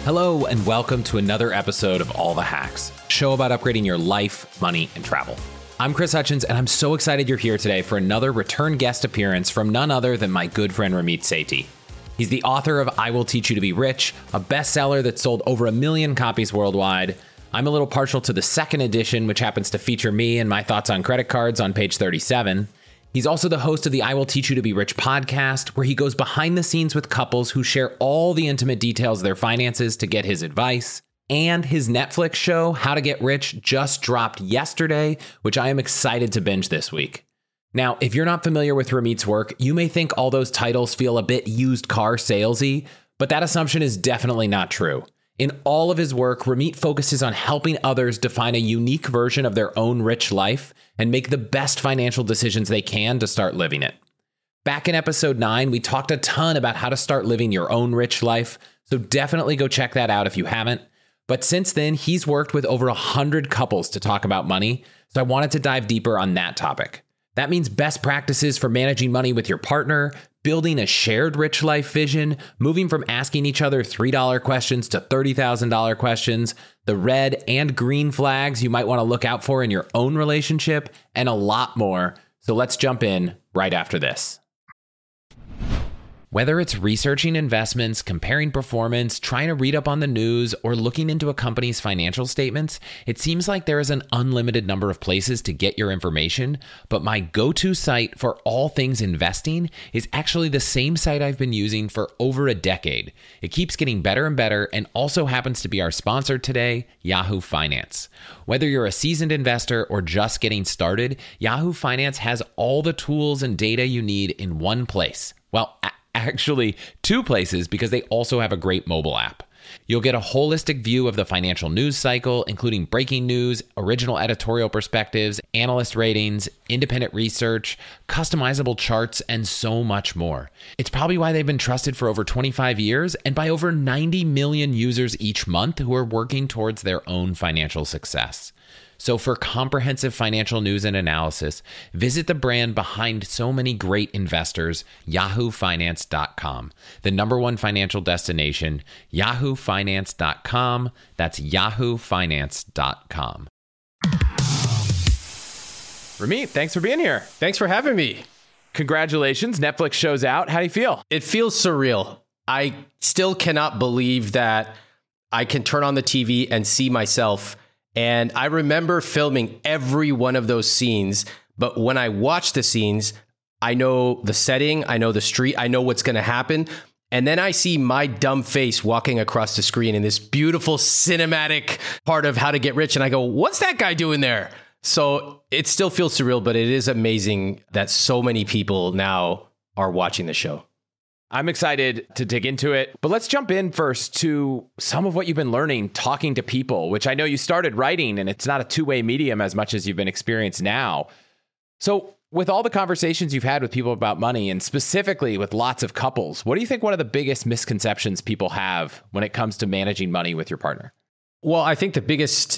Hello, and welcome to another episode of All the Hacks, a show about upgrading your life, money, and travel. I'm Chris Hutchins, and I'm so excited you're here today for another return guest appearance from none other than my good friend Ramit Sethi. He's the author of I Will Teach You to Be Rich, a bestseller that sold over 1 million copies worldwide. I'm a little partial to the second edition, which happens to feature me and my thoughts on credit cards on page 37. He's also the host of the I Will Teach You to Be Rich podcast, where he goes behind the scenes with couples who share all the intimate details of their finances to get his advice. And his Netflix show, How to Get Rich, just dropped yesterday, which I am excited to binge this week. Now, if you're not familiar with Ramit's work, you may think all those titles feel a bit used car salesy, but that assumption is definitely not true. In all of his work, Ramit focuses on helping others define a unique version of their own rich life and make the best financial decisions they can to start living it. Back in episode 9, we talked a ton about how to start living your own rich life, so definitely go check that out if you haven't. But since then, he's worked with over 100 couples to talk about money, so I wanted to dive deeper on that topic. That means best practices for managing money with your partner, building a shared rich life vision, moving from asking each other $3 questions to $30,000 questions, the red and green flags you might want to look out for in your own relationship, and a lot more. So let's jump in right after this. Whether it's researching investments, comparing performance, trying to read up on the news, or looking into a company's financial statements, it seems like there is an unlimited number of places to get your information, but my go-to site for all things investing is actually the same site I've been using for over a decade. It keeps getting better and better and also happens to be our sponsor today, Yahoo Finance. Whether you're a seasoned investor or just getting started, Yahoo Finance has all the tools and data you need in one place. Well, actually, 2 places, because they also have a great mobile app. You'll get a holistic view of the financial news cycle, including breaking news, original editorial perspectives, analyst ratings, independent research, customizable charts, and so much more. It's probably why they've been trusted for over 25 years and by over 90 million users each month who are working towards their own financial success. So for comprehensive financial news and analysis, visit the brand behind so many great investors, yahoofinance.com, the #1 financial destination, yahoofinance.com. That's yahoofinance.com. Ramit, thanks for being here. Thanks for having me. Congratulations. Netflix show's out. How do you feel? It feels surreal. I still cannot believe that I can turn on the TV and see myself. And I remember filming every one of those scenes. But when I watch the scenes, I know the setting, I know the street, I know what's going to happen. And then I see my dumb face walking across the screen in this beautiful cinematic part of How to Get Rich. And I go, what's that guy doing there? So it still feels surreal, but it is amazing that so many people now are watching the show. I'm excited to dig into it, but let's jump in first to some of what you've been learning talking to people, which I know you started writing, and it's not a two-way medium as much as you've been experienced now. So with all the conversations you've had with people about money, and specifically with lots of couples, what do you think one of the biggest misconceptions people have when it comes to managing money with your partner? Well, I think the biggest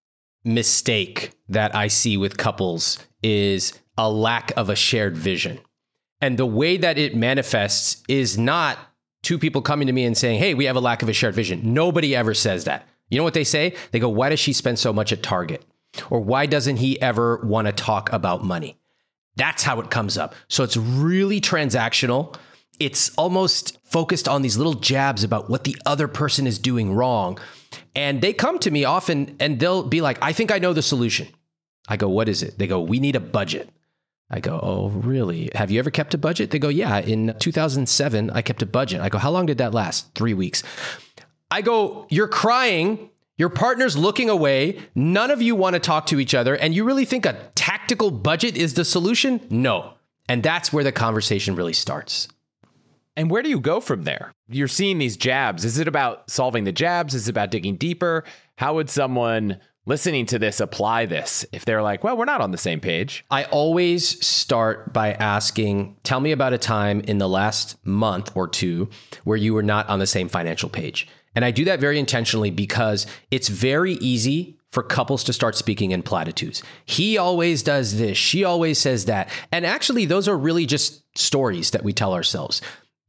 mistake that I see with couples is a lack of a shared vision. And the way that it manifests is not 2 people coming to me and saying, hey, we have a lack of a shared vision. Nobody ever says that. You know what they say? They go, why does she spend so much at Target? Or why doesn't he ever want to talk about money? That's how it comes up. So it's really transactional. It's almost focused on these little jabs about what the other person is doing wrong. And they come to me often and they'll be like, I think I know the solution. I go, what is it? They go, we need a budget. I go, oh, really? Have you ever kept a budget? They go, yeah, in 2007, I kept a budget. I go, how long did that last? 3 weeks. I go, you're crying. Your partner's looking away. None of you want to talk to each other. And you really think a tactical budget is the solution? No. And that's where the conversation really starts. And where do you go from there? You're seeing these jabs. Is it about solving the jabs? Is it about digging deeper? How would someone listening to this apply this if they're like, well, we're not on the same page? I always start by asking, tell me about a time in the last month or 2 where you were not on the same financial page. And I do that very intentionally because it's very easy for couples to start speaking in platitudes. He always does this. She always says that. And actually, those are really just stories that we tell ourselves.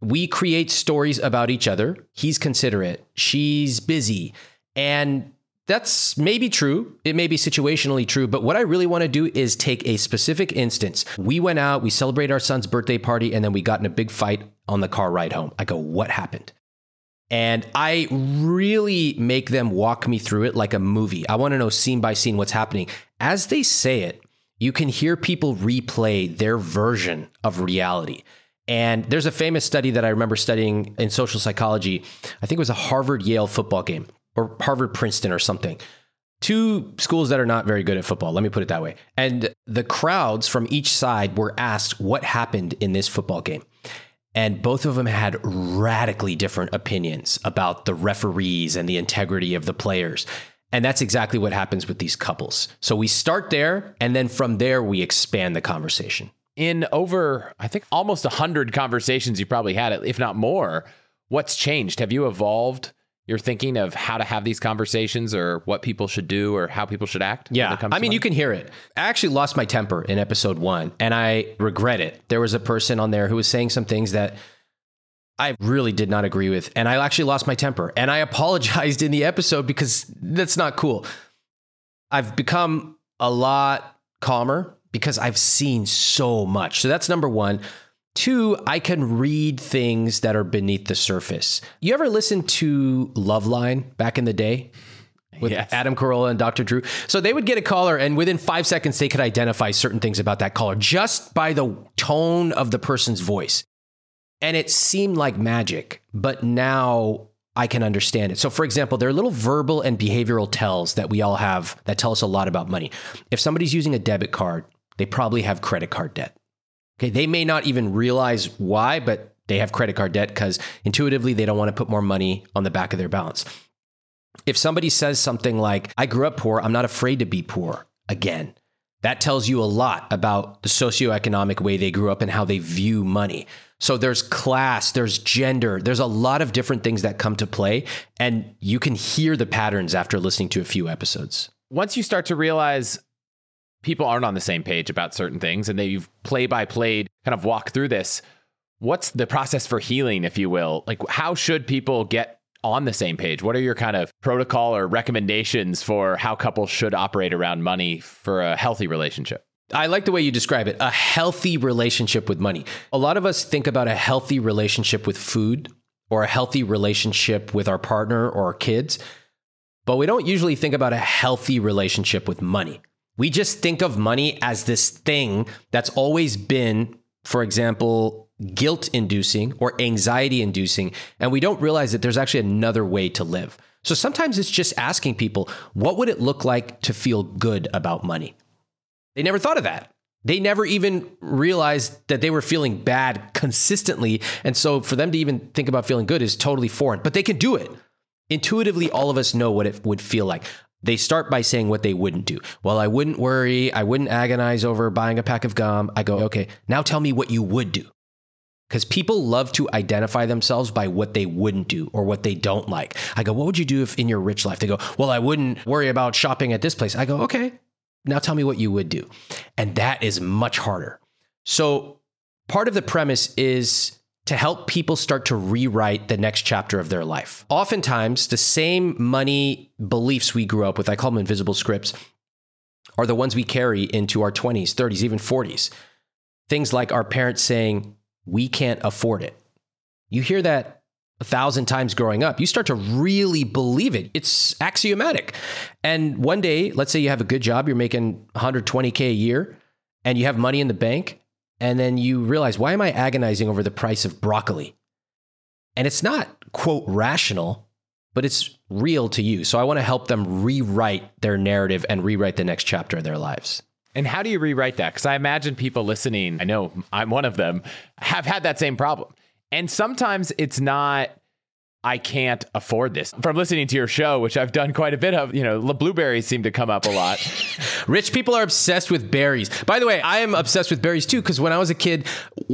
we create stories about each other. He's considerate. She's busy. And that's maybe true. It may be situationally true. But what I really want to do is take a specific instance. We went out, we celebrated our son's birthday party, and then we got in a big fight on the car ride home. I go, what happened? And I really make them walk me through it like a movie. I want to know scene by scene what's happening. As they say it, you can hear people replay their version of reality. And there's a famous study that I remember studying in social psychology. I think it was a Harvard-Yale football game or Harvard-Princeton or something. Two schools that are not very good at football. Let me put it that way. And the crowds from each side were asked what happened in this football game. And both of them had radically different opinions about the referees and the integrity of the players. And that's exactly what happens with these couples. So we start there, and then from there, we expand the conversation. In over, I think, almost 100 conversations you probably had, if not more, what's changed? Have you evolved your thinking of how to have these conversations or what people should do or how people should act? Yeah. I mean, you can hear it. I actually lost my temper in episode 1, and I regret it. There was a person on there who was saying some things that I really did not agree with. And I actually lost my temper, and I apologized in the episode because that's not cool. I've become a lot calmer because I've seen so much. So that's number 1. 2, I can read things that are beneath the surface. You ever listen to Loveline back in the day with Adam Carolla and Dr. Drew? So they would get a caller, and within 5 seconds, they could identify certain things about that caller just by the tone of the person's voice. And it seemed like magic, but now I can understand it. So for example, there are little verbal and behavioral tells that we all have that tell us a lot about money. If somebody's using a debit card, they probably have credit card debt. Okay, they may not even realize why, but they have credit card debt because intuitively they don't want to put more money on the back of their balance. If somebody says something like, I grew up poor, I'm not afraid to be poor again, that tells you a lot about the socioeconomic way they grew up and how they view money. So there's class, there's gender, there's a lot of different things that come to play, and you can hear the patterns after listening to a few episodes. Once you start to realize people aren't on the same page about certain things and they've play by play kind of walk through this, what's the process for healing, if you will? Like, how should people get on the same page? What are your kind of protocol or recommendations for how couples should operate around money for a healthy relationship? I like the way you describe it, a healthy relationship with money. A lot of us think about a healthy relationship with food or a healthy relationship with our partner or our kids, but we don't usually think about a healthy relationship with money. We just think of money as this thing that's always been, for example, guilt-inducing or anxiety-inducing, and we don't realize that there's actually another way to live. So sometimes it's just asking people, what would it look like to feel good about money? They never thought of that. They never even realized that they were feeling bad consistently. And so for them to even think about feeling good is totally foreign, but they can do it. Intuitively, all of us know what it would feel like. They start by saying what they wouldn't do. Well, I wouldn't worry. I wouldn't agonize over buying a pack of gum. I go, okay, now tell me what you would do. Because people love to identify themselves by what they wouldn't do or what they don't like. I go, what would you do if in your rich life? They go, well, I wouldn't worry about shopping at this place. I go, okay, now tell me what you would do. And that is much harder. So part of the premise is to help people start to rewrite the next chapter of their life. Oftentimes, the same money beliefs we grew up with, I call them invisible scripts, are the ones we carry into our 20s, 30s, even 40s. Things like our parents saying, we can't afford it. You hear that 1,000 times growing up. You start to really believe it. It's axiomatic. And one day, let's say you have a good job, you're making $120K a year, and you have money in the bank, and then you realize, why am I agonizing over the price of broccoli? And it's not, quote, rational, but it's real to you. So I want to help them rewrite their narrative and rewrite the next chapter of their lives. And how do you rewrite that? Because I imagine people listening, I know I'm one of them, have had that same problem. And sometimes it's not, I can't afford this. From listening to your show, which I've done quite a bit of, blueberries seem to come up a lot. Rich people are obsessed with berries. By the way, I am obsessed with berries too, because when I was a kid,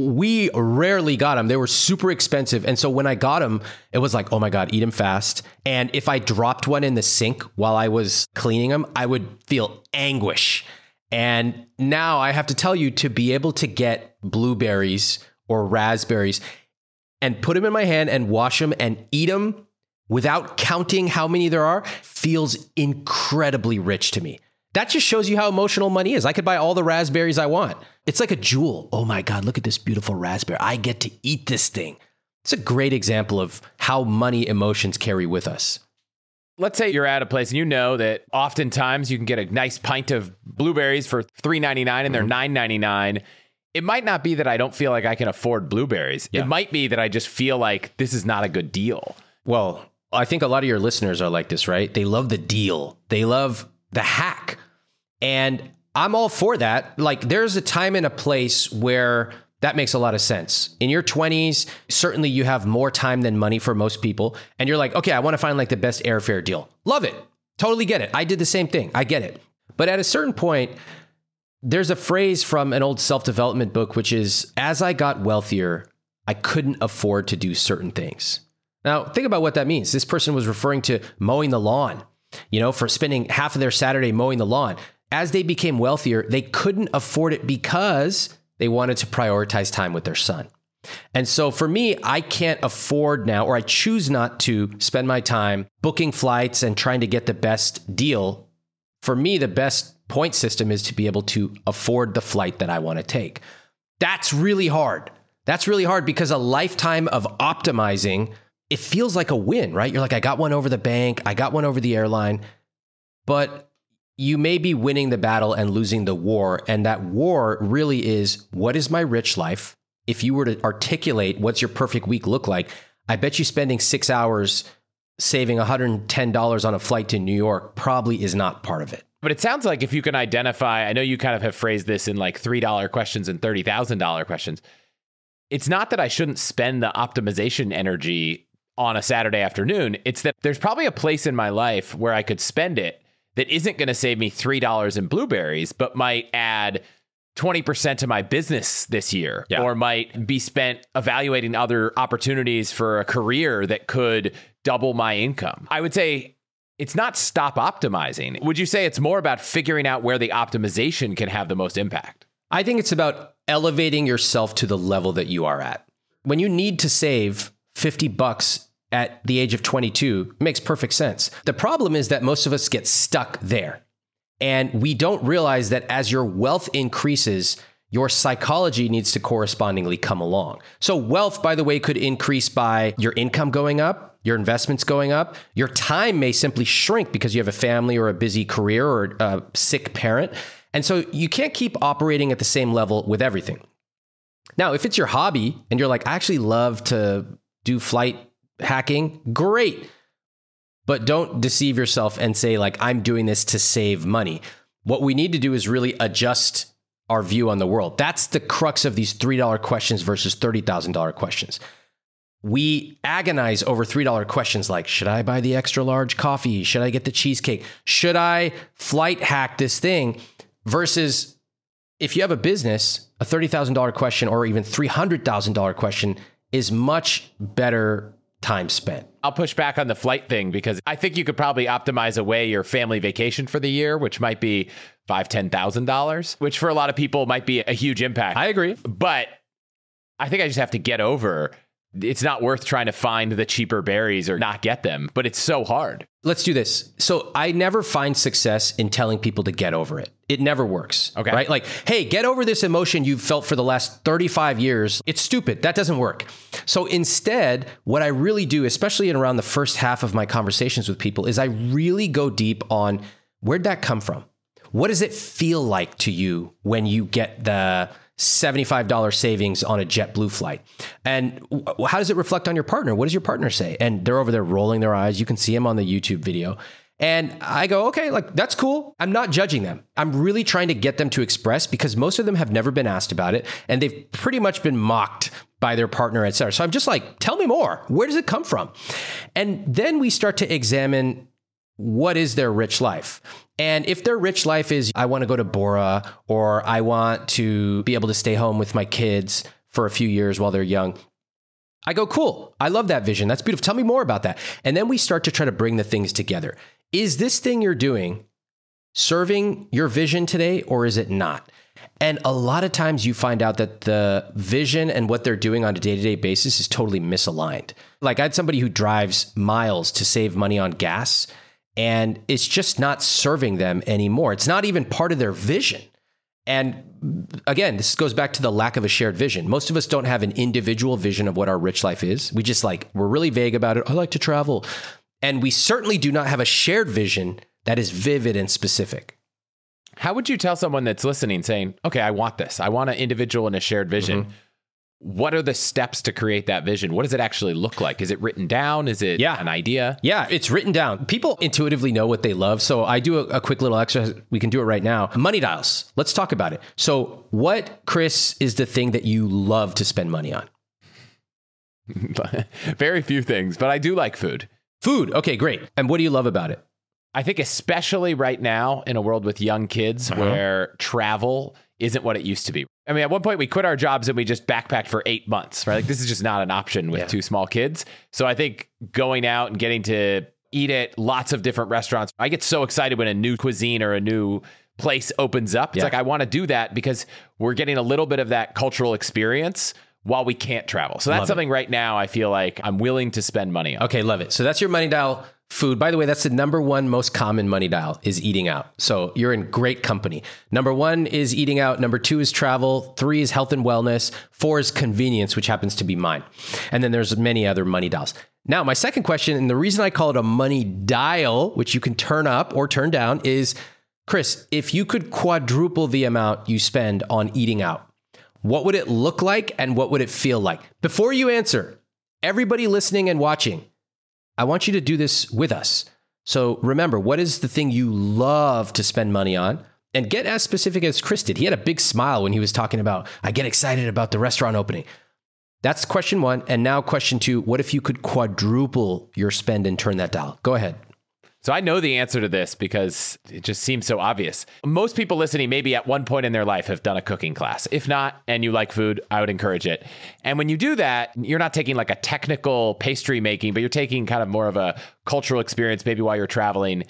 we rarely got them. They were super expensive. And so when I got them, it was like, oh my God, eat them fast. And if I dropped one in the sink while I was cleaning them, I would feel anguish. And now I have to tell you, to be able to get blueberries or raspberries, and put them in my hand and wash them and eat them without counting how many there are feels incredibly rich to me. That just shows you how emotional money is. I could buy all the raspberries I want. It's like a jewel. Oh my God, look at this beautiful raspberry. I get to eat this thing. It's a great example of how money emotions carry with us. Let's say you're at a place and you know that oftentimes you can get a nice pint of blueberries for $3.99 and they're $9.99. It might not be that I don't feel like I can afford blueberries. Yeah. It might be that I just feel like this is not a good deal. Well, I think a lot of your listeners are like this, right? They love the deal. They love the hack. And I'm all for that. Like there's a time and a place where that makes a lot of sense. In your 20s, certainly you have more time than money for most people. And you're like, okay, I want to find like the best airfare deal. Love it. Totally get it. I did the same thing. I get it. But at a certain point, there's a phrase from an old self-development book, which is, as I got wealthier, I couldn't afford to do certain things. Now, think about what that means. This person was referring to mowing the lawn, for spending half of their Saturday mowing the lawn. As they became wealthier, they couldn't afford it because they wanted to prioritize time with their son. And so for me, I can't afford now, or I choose not to spend my time booking flights and trying to get the best deal. For me, the best point system is to be able to afford the flight that I want to take. That's really hard. That's really hard because a lifetime of optimizing, it feels like a win, right? You're like, I got one over the bank, I got one over the airline, but you may be winning the battle and losing the war. And that war really is, what is my rich life? If you were to articulate what's your perfect week look like, I bet you spending 6 hours saving $110 on a flight to New York probably is not part of it. But it sounds like if you can identify, I know you kind of have phrased this in like $3 questions and $30,000 questions. It's not that I shouldn't spend the optimization energy on a Saturday afternoon. It's that there's probably a place in my life where I could spend it that isn't going to save me $3 in blueberries, but might add 20% to my business this year, or might be spent evaluating other opportunities for a career that could double my income. I would say it's not stop optimizing. Would you say it's more about figuring out where the optimization can have the most impact? I think it's about elevating yourself to the level that you are at. When you need to save $50 at the age of 22, it makes perfect sense. The problem is that most of us get stuck there. And we don't realize that as your wealth increases, your psychology needs to correspondingly come along. So wealth, by the way, could increase by your income going up, your investments going up. Your time may simply shrink because you have a family or a busy career or a sick parent. And so you can't keep operating at the same level with everything. Now, if it's your hobby and you're like, I actually love to do flight hacking, great. But don't deceive yourself and say like, I'm doing this to save money. What we need to do is really adjust our view on the world. That's the crux of these $3 questions versus $30,000 questions. We agonize over $3 questions like, should I buy the extra large coffee? Should I get the cheesecake? Should I flight hack this thing? Versus if you have a business, a $30,000 question or even $300,000 question is much better time spent. I'll push back on the flight thing because I think you could probably optimize away your family vacation for the year, which might be $5,000, $10,000, which for a lot of people might be a huge impact. I agree. But I think I just have to get over, it's not worth trying to find the cheaper berries or not get them, but it's so hard. Let's do this. So I never find success in telling people to get over it. It never works. Okay. Right? Like, hey, get over this emotion you've felt for the last 35 years. It's stupid. That doesn't work. So instead, what I really do, especially in around the first half of my conversations with people, is I really go deep on where'd that come from? What does it feel like to you when you get the $75 savings on a JetBlue flight? And how does it reflect on your partner? What does your partner say? And they're over there rolling their eyes. You can see them on the YouTube video. And I go, okay, like that's cool. I'm not judging them. I'm really trying to get them to express because most of them have never been asked about it. And they've pretty much been mocked by their partner, et cetera. So I'm just like, tell me more. Where does it come from? And then we start to examine what is their rich life. And if their rich life is, I want to go to Bora, or I want to be able to stay home with my kids for a few years while they're young, I go, cool. I love that vision. That's beautiful. Tell me more about that. And then we start to try to bring the things together. Is this thing you're doing serving your vision today, or is it not? And a lot of times you find out that the vision and what they're doing on a day-to-day basis is totally misaligned. Like I had somebody who drives miles to save money on gas, and it's just not serving them anymore. It's not even part of their vision. And again, this goes back to the lack of a shared vision. Most of us don't have an individual vision of what our rich life is. We're really vague about it. I like to travel. And we certainly do not have a shared vision that is vivid and specific. How would you tell someone that's listening saying, okay, I want this. I want an individual and a shared vision. Mm-hmm. What are the steps to create that vision? What does it actually look like? Is it written down? Is it an idea? Yeah, it's written down. People intuitively know what they love. So I do a quick little exercise. We can do it right now. Money dials. Let's talk about it. So what, Chris, is the thing that you love to spend money on? Very few things, but I do like food. Food. Okay, great. And what do you love about it? I think especially right now in a world with young kids where travel isn't what it used to be. I mean, at one point we quit our jobs and we just backpacked for 8 months, right? Like this is just not an option with two small kids. So I think going out and getting to eat at lots of different restaurants, I get so excited when a new cuisine or a new place opens up. It's like, I want to do that because we're getting a little bit of that cultural experience while we can't travel. So that's something right now I feel like I'm willing to spend money on. Okay, love it. So that's your money dial. Food. By the way, that's the number one most common money dial is eating out. So you're in great company. Number one is eating out. Number two is travel. 3 is health and wellness. 4 is convenience, which happens to be mine. And then there's many other money dials. Now, my second question, and the reason I call it a money dial, which you can turn up or turn down, is, Chris, if you could quadruple the amount you spend on eating out, what would it look like and what would it feel like? Before you answer, everybody listening and watching, I want you to do this with us. So remember, what is the thing you love to spend money on? And get as specific as Chris did. He had a big smile when he was talking about, I get excited about the restaurant opening. That's question 1. And now question 2, what if you could quadruple your spend and turn that dial? Go ahead. So I know the answer to this because it just seems so obvious. Most people listening maybe at one point in their life have done a cooking class. If not, and you like food, I would encourage it. And when you do that, you're not taking like a technical pastry making, but you're taking kind of more of a cultural experience, maybe while you're traveling.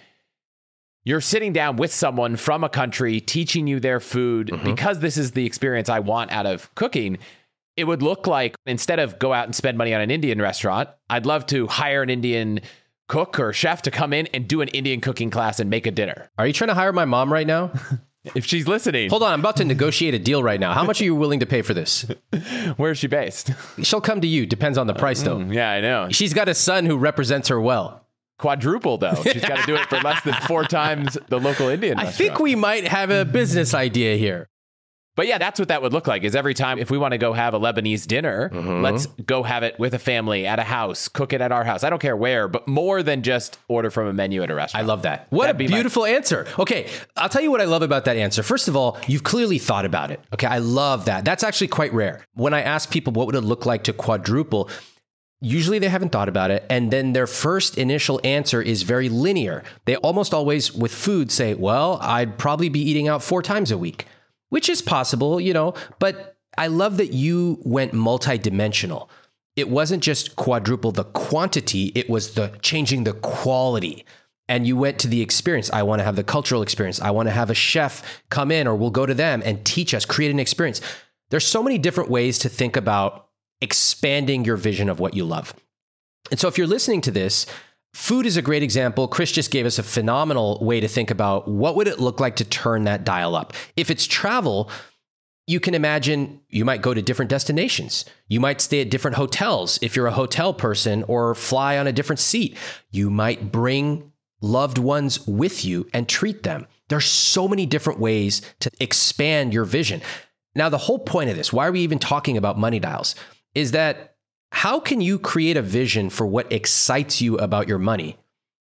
You're sitting down with someone from a country teaching you their food because this is the experience I want out of cooking. It would look like instead of go out and spend money on an Indian restaurant, I'd love to hire an Indian cook or chef to come in and do an Indian cooking class and make a dinner. Are you trying to hire my mom right now? If she's listening. Hold on, I'm about to negotiate a deal right now. How much are you willing to pay for this? Where is she based? She'll come to you. Depends on the price, though. Yeah, I know. She's got a son who represents her well. Quadruple, though. She's got to do it for less than 4 times the local Indian restaurant. I think we might have a business idea here. But yeah, that's what that would look like is every time if we want to go have a Lebanese dinner, let's go have it with a family at a house, cook it at our house. I don't care where, but more than just order from a menu at a restaurant. I love that. What a beautiful answer. Okay, I'll tell you what I love about that answer. First of all, you've clearly thought about it. Okay, I love that. That's actually quite rare. When I ask people what would it look like to quadruple, usually they haven't thought about it. And then their first initial answer is very linear. They almost always with food say, well, I'd probably be eating out 4 times a week. Which is possible, but I love that you went multidimensional. It wasn't just quadruple the quantity, it was the changing the quality. And you went to the experience. I want to have the cultural experience. I want to have a chef come in or we'll go to them and teach us, create an experience. There's so many different ways to think about expanding your vision of what you love. And so if you're listening to this, food is a great example. Chris just gave us a phenomenal way to think about what would it look like to turn that dial up. If it's travel, you can imagine you might go to different destinations. You might stay at different hotels if you're a hotel person or fly on a different seat. You might bring loved ones with you and treat them. There's so many different ways to expand your vision. Now, the whole point of this, why are we even talking about money dials, is that how can you create a vision for what excites you about your money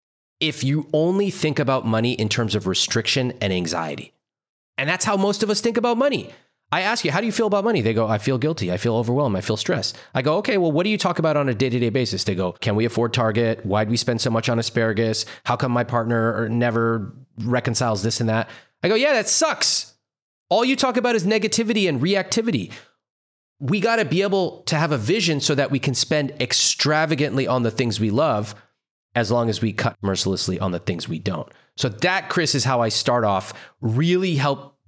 if you only think about money in terms of restriction and anxiety? And that's how most of us think about money. I ask you, how do you feel about money? They go, I feel guilty. I feel overwhelmed. I feel stressed. I go, okay, well, what do you talk about on a day-to-day basis? They go, can we afford Target? Why'd we spend so much on asparagus? How come my partner never reconciles this and that? I go, yeah, that sucks. All you talk about is negativity and reactivity. We got to be able to have a vision so that we can spend extravagantly on the things we love as long as we cut mercilessly on the things we don't. So that, Chris, is how I start off, really help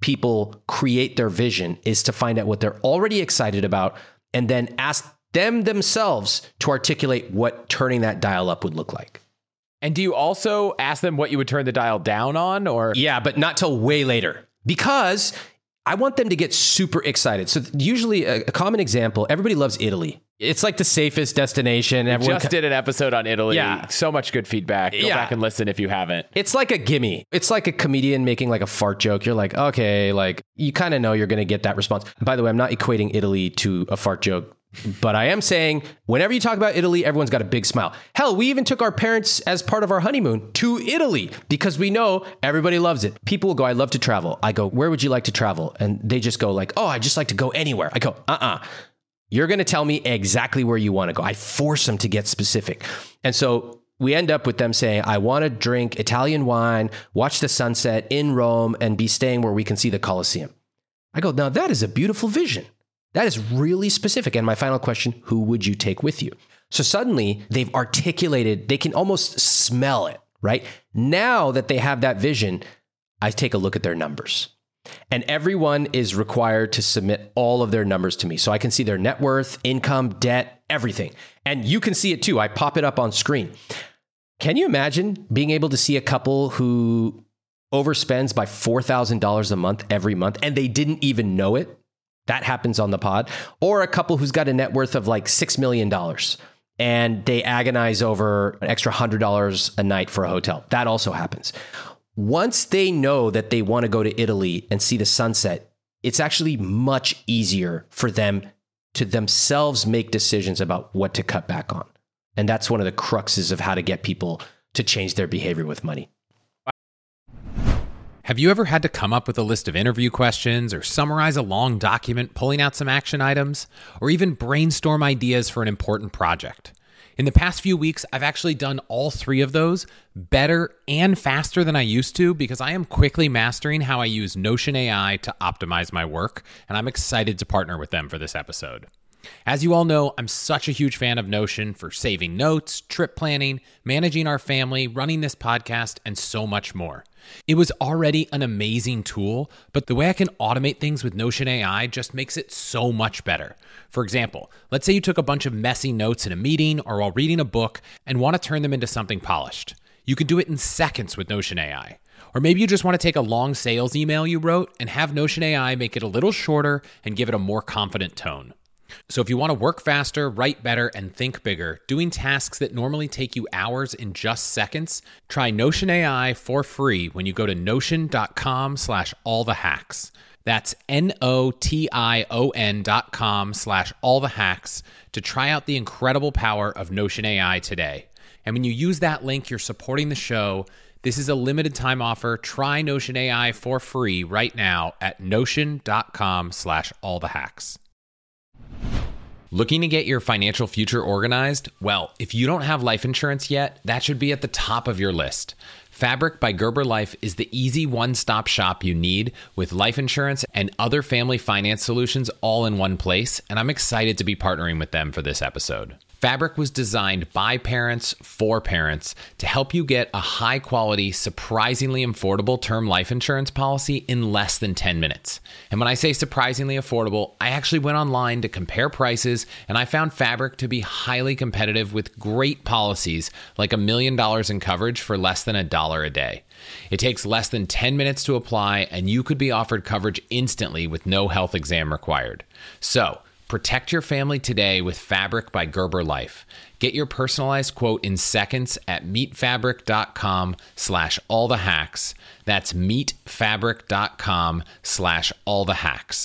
people create their vision is to find out what they're already excited about and then ask them themselves to articulate what turning that dial up would look like. And do you also ask them what you would turn the dial down on, or? Yeah, but not till way later, because I want them to get super excited. So usually a common example, everybody loves Italy. It's like the safest destination. Everyone just did an episode on Italy. Yeah. So much good feedback. Go back and listen if you haven't. It's like a gimme. It's like a comedian making like a fart joke. You're like, okay, like you kind of know you're going to get that response. By the way, I'm not equating Italy to a fart joke, but I am saying whenever you talk about Italy, everyone's got a big smile. Hell, we even took our parents as part of our honeymoon to Italy because we know everybody loves it. People will go, I love to travel. I go, where would you like to travel? And they just go like, oh, I just like to go anywhere. I go, You're going to tell me exactly where you want to go. I force them to get specific. And so we end up with them saying, I want to drink Italian wine, watch the sunset in Rome, and be staying where we can see the Colosseum. I go, now that is a beautiful vision. That is really specific. And my final question, who would you take with you? So suddenly they've articulated, they can almost smell it, right? Now that they have that vision, I take a look at their numbers. And everyone is required to submit all of their numbers to me. So I can see their net worth, income, debt, everything. And you can see it too. I pop it up on screen. Can you imagine being able to see a couple who overspends by $4,000 a month every month and they didn't even know it? That happens on the pod. Or a couple who's got a net worth of like $6 million and they agonize over an extra $100 a night for a hotel. That also happens. Once they know that they want to go to Italy and see the sunset, it's actually much easier for them to themselves make decisions about what to cut back on. And that's one of the cruxes of how to get people to change their behavior with money. Have you ever had to come up with a list of interview questions or summarize a long document pulling out some action items, or even brainstorm ideas for an important project? In the past few weeks, I've actually done all three of those better and faster than I used to because I am quickly mastering how I use Notion AI to optimize my work, and I'm excited to partner with them for this episode. As you all know, I'm such a huge fan of Notion for saving notes, trip planning, managing our family, running this podcast, and so much more. It was already an amazing tool, but the way I can automate things with Notion AI just makes it so much better. For example, let's say you took a bunch of messy notes in a meeting or while reading a book and want to turn them into something polished. You can do it in seconds with Notion AI. Or maybe you just want to take a long sales email you wrote and have Notion AI make it a little shorter and give it a more confident tone. So if you want to work faster, write better, and think bigger, doing tasks that normally take you hours in just seconds, try Notion AI for free when you go to notion.com/allthehacks. That's NOTION.com/allthehacks to try out the incredible power of Notion AI today. And when you use that link, you're supporting the show. This is a limited time offer. Try Notion AI for free right now at notion.com/allthehacks. Looking to get your financial future organized? Well, if you don't have life insurance yet, that should be at the top of your list. Fabric by Gerber Life is the easy one-stop shop you need with life insurance and other family finance solutions all in one place, and I'm excited to be partnering with them for this episode. Fabric was designed by parents for parents to help you get a high-quality, surprisingly affordable term life insurance policy in less than 10 minutes. And when I say surprisingly affordable, I actually went online to compare prices, and I found Fabric to be highly competitive with great policies like $1 million in coverage for less than $1 a day. It takes less than 10 minutes to apply, and you could be offered coverage instantly with no health exam required. So, protect your family today with Fabric by Gerber Life. Get your personalized quote in seconds at meetfabric.com/allthehacks. That's meetfabric.com/allthehacks.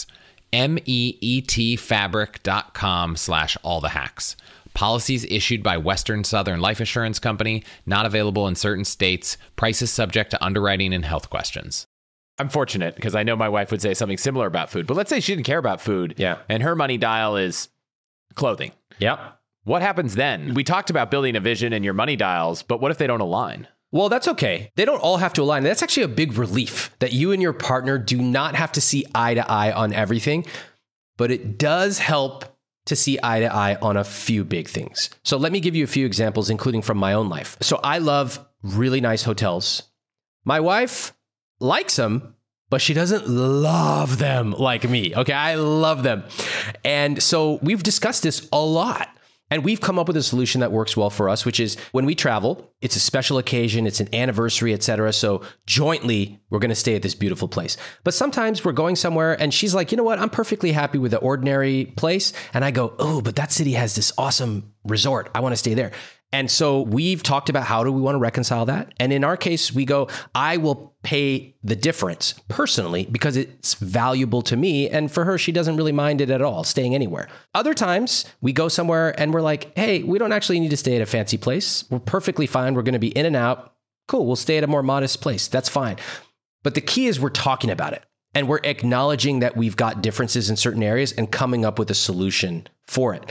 meetfabric.com/allthehacks. Policies issued by Western Southern Life Assurance Company, not available in certain states. Prices subject to underwriting and health questions. I'm fortunate because I know my wife would say something similar about food, but let's say she didn't care about food. Yeah. And her money dial is clothing. Yep. What happens then? We talked about building a vision and your money dials, but what if they don't align? Well, that's okay. They don't all have to align. That's actually a big relief that you and your partner do not have to see eye to eye on everything, but it does help to see eye to eye on a few big things. So let me give you a few examples, including from my own life. So I love really nice hotels. My wife likes them, but she doesn't love them like me. Okay, I love them. And so we've discussed this a lot. And we've come up with a solution that works well for us, which is when we travel, it's a special occasion, it's an anniversary, etc. So jointly, we're going to stay at this beautiful place. But sometimes we're going somewhere and she's like, you know what? I'm perfectly happy with the ordinary place. And I go, oh, but that city has this awesome resort. I want to stay there. And so we've talked about how do we want to reconcile that? And in our case, we go, I will pay the difference personally because it's valuable to me. And for her, she doesn't really mind it at all, staying anywhere. Other times we go somewhere and we're like, hey, we don't actually need to stay at a fancy place. We're perfectly fine. We're going to be in and out. Cool. We'll stay at a more modest place. That's fine. But the key is we're talking about it and we're acknowledging that we've got differences in certain areas and coming up with a solution for it.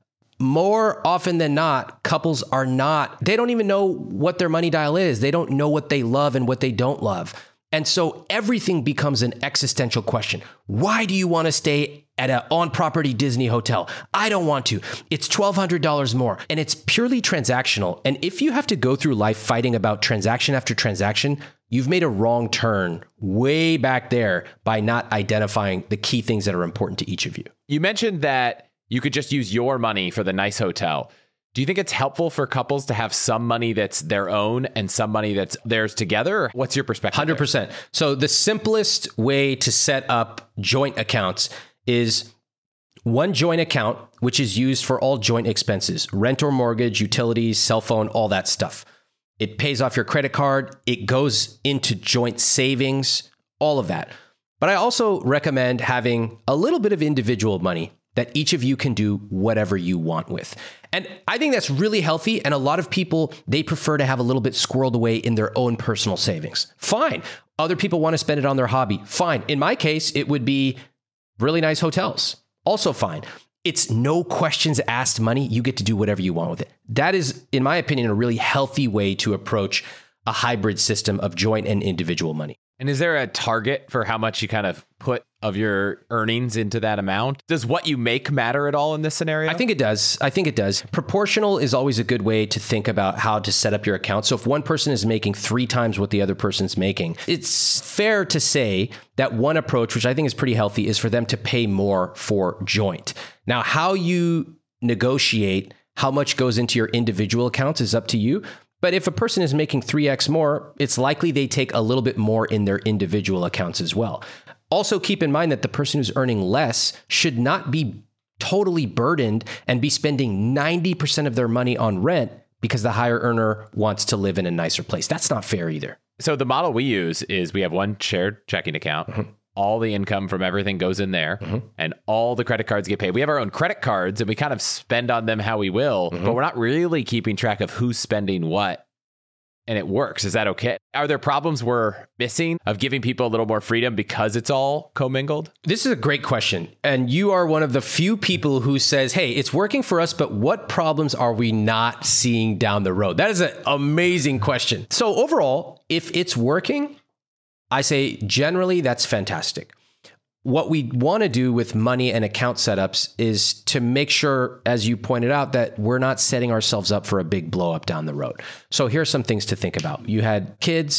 More often than not, couples they don't even know what their money dial is. They don't know what they love and what they don't love. And so everything becomes an existential question. Why do you want to stay at an on-property Disney hotel? I don't want to. It's $1,200 more. And it's purely transactional. And if you have to go through life fighting about transaction after transaction, you've made a wrong turn way back there by not identifying the key things that are important to each of you. You mentioned that you could just use your money for the nice hotel. Do you think it's helpful for couples to have some money that's their own and some money that's theirs together? Or what's your perspective? 100%. There? So the simplest way to set up joint accounts is one joint account, which is used for all joint expenses, rent or mortgage, utilities, cell phone, all that stuff. It pays off your credit card. It goes into joint savings, all of that. But I also recommend having a little bit of individual money that each of you can do whatever you want with. And I think that's really healthy. And a lot of people, they prefer to have a little bit squirreled away in their own personal savings. Fine. Other people want to spend it on their hobby. Fine. In my case, it would be really nice hotels. Also fine. It's no questions asked money. You get to do whatever you want with it. That is, in my opinion, a really healthy way to approach a hybrid system of joint and individual money. And is there a target for how much you kind of put of your earnings into that amount? Does what you make matter at all in this scenario? I think it does. Proportional is always a good way to think about how to set up your account. So if one person is making 3 times what the other person's making, it's fair to say that one approach, which I think is pretty healthy, is for them to pay more for joint. Now, how you negotiate how much goes into your individual accounts is up to you. But if a person is making 3x more, it's likely they take a little bit more in their individual accounts as well. Also, keep in mind that the person who's earning less should not be totally burdened and be spending 90% of their money on rent because the higher earner wants to live in a nicer place. That's not fair either. So the model we use is we have one shared checking account. Mm-hmm. All the income from everything goes in there, mm-hmm. and all the credit cards get paid. We have our own credit cards and we kind of spend on them how we will, mm-hmm. but we're not really keeping track of who's spending what, and it works. Is that okay? Are there problems we're missing of giving people a little more freedom because it's all commingled? This is a great question. And you are one of the few people who says, hey, it's working for us, but what problems are we not seeing down the road? That is an amazing question. So overall, if it's working, I say generally that's fantastic. What we want to do with money and account setups is to make sure, as you pointed out, that we're not setting ourselves up for a big blow up down the road. So here's some things to think about. You had kids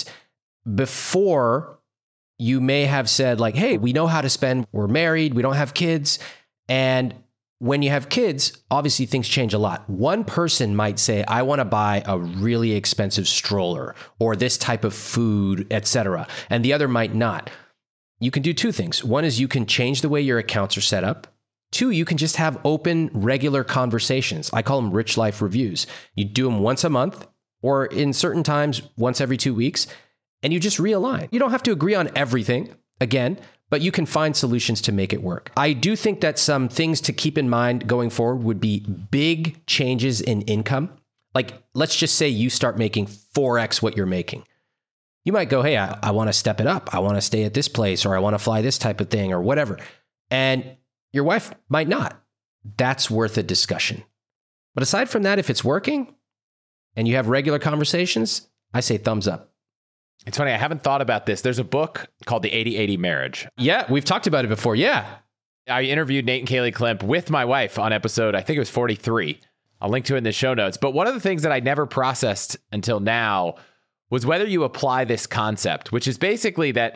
before, you may have said like, hey, we know how to spend. We're married. We don't have kids. And when you have kids, obviously things change a lot. One person might say, I want to buy a really expensive stroller or this type of food, etc. And the other might not. You can do 2 things. One is you can change the way your accounts are set up. 2, you can just have open, regular conversations. I call them rich life reviews. You do them once a month or in certain times, once every 2 weeks, and you just realign. You don't have to agree on everything, again, but you can find solutions to make it work. I do think that some things to keep in mind going forward would be big changes in income. Like, let's just say you start making 4x what you're making. You might go, hey, I want to step it up. I want to stay at this place, or I want to fly this type of thing or whatever. And your wife might not. That's worth a discussion. But aside from that, if it's working and you have regular conversations, I say thumbs up. It's funny, I haven't thought about this. There's a book called The 80-80 Marriage. Yeah, we've talked about it before. Yeah. I interviewed Nate and Kaylee Klimp with my wife on episode, I think it was 43. I'll link to it in the show notes. But one of the things that I never processed until now was whether you apply this concept, which is basically that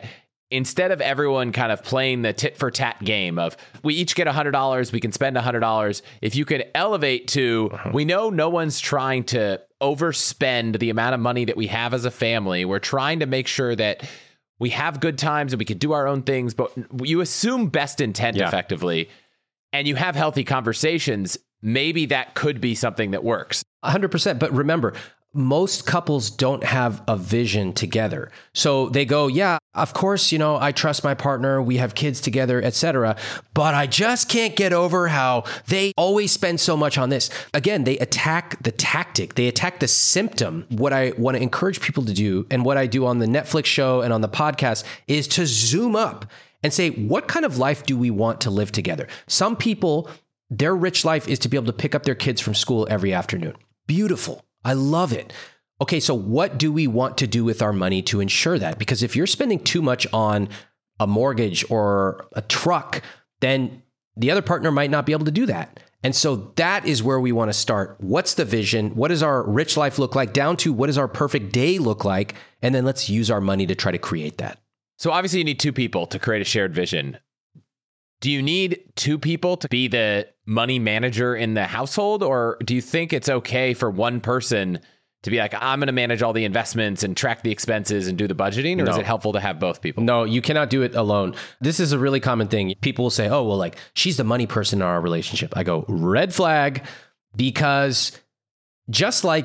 instead of everyone kind of playing the tit for tat game of we each get $100, we can spend $100. If you could elevate to, we know no one's trying to overspend the amount of money that we have as a family. We're trying to make sure that we have good times and we can do our own things, but you assume best intent effectively, and you have healthy conversations. Maybe that could be something that works. 100%. But remember, most couples don't have a vision together. So they go, yeah, of course, I trust my partner. We have kids together, etc. But I just can't get over how they always spend so much on this. Again, they attack the tactic. They attack the symptom. What I want to encourage people to do, and what I do on the Netflix show and on the podcast, is to zoom up and say, what kind of life do we want to live together? Some people, their rich life is to be able to pick up their kids from school every afternoon. Beautiful. I love it. Okay, so what do we want to do with our money to ensure that? Because if you're spending too much on a mortgage or a truck, then the other partner might not be able to do that. And so that is where we want to start. What's the vision? What does our rich life look like? Down to what does our perfect day look like? And then let's use our money to try to create that. So obviously you need two people to create a shared vision. Do you need two people to be the money manager in the household? Or do you think it's okay for one person to be like, I'm going to manage all the investments and track the expenses and do the budgeting? Or is it helpful to have both people? No, you cannot do it alone. This is a really common thing. People will say, oh, well, like she's the money person in our relationship. I go, red flag, because just like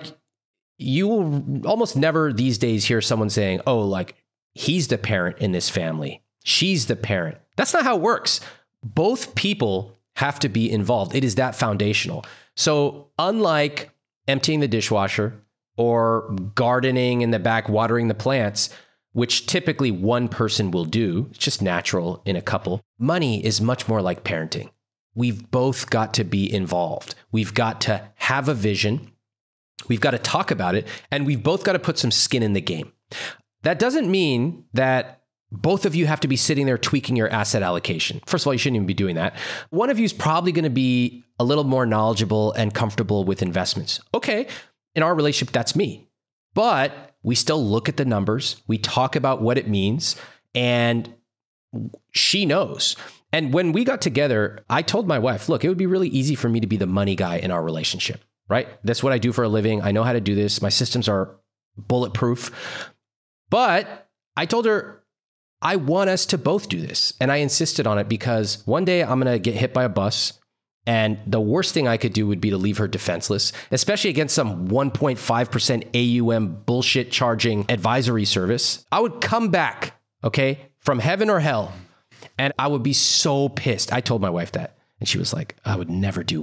you will almost never these days hear someone saying, oh, like he's the parent in this family. She's the parent. That's not how it works. Both people have to be involved. It is that foundational. So unlike emptying the dishwasher or gardening in the back, watering the plants, which typically one person will do, it's just natural in a couple, money is much more like parenting. We've both got to be involved. We've got to have a vision. We've got to talk about it. And we've both got to put some skin in the game. That doesn't mean that both of you have to be sitting there tweaking your asset allocation. First of all, you shouldn't even be doing that. One of you is probably going to be a little more knowledgeable and comfortable with investments. Okay, in our relationship, that's me. But we still look at the numbers. We talk about what it means, and she knows. And when we got together, I told my wife, look, it would be really easy for me to be the money guy in our relationship, right? That's what I do for a living. I know how to do this. My systems are bulletproof. But I told her, I want us to both do this. And I insisted on it because one day I'm going to get hit by a bus. And the worst thing I could do would be to leave her defenseless, especially against some 1.5% AUM bullshit charging advisory service. I would come back, okay, from heaven or hell. And I would be so pissed. I told my wife that. And she was like, I would never do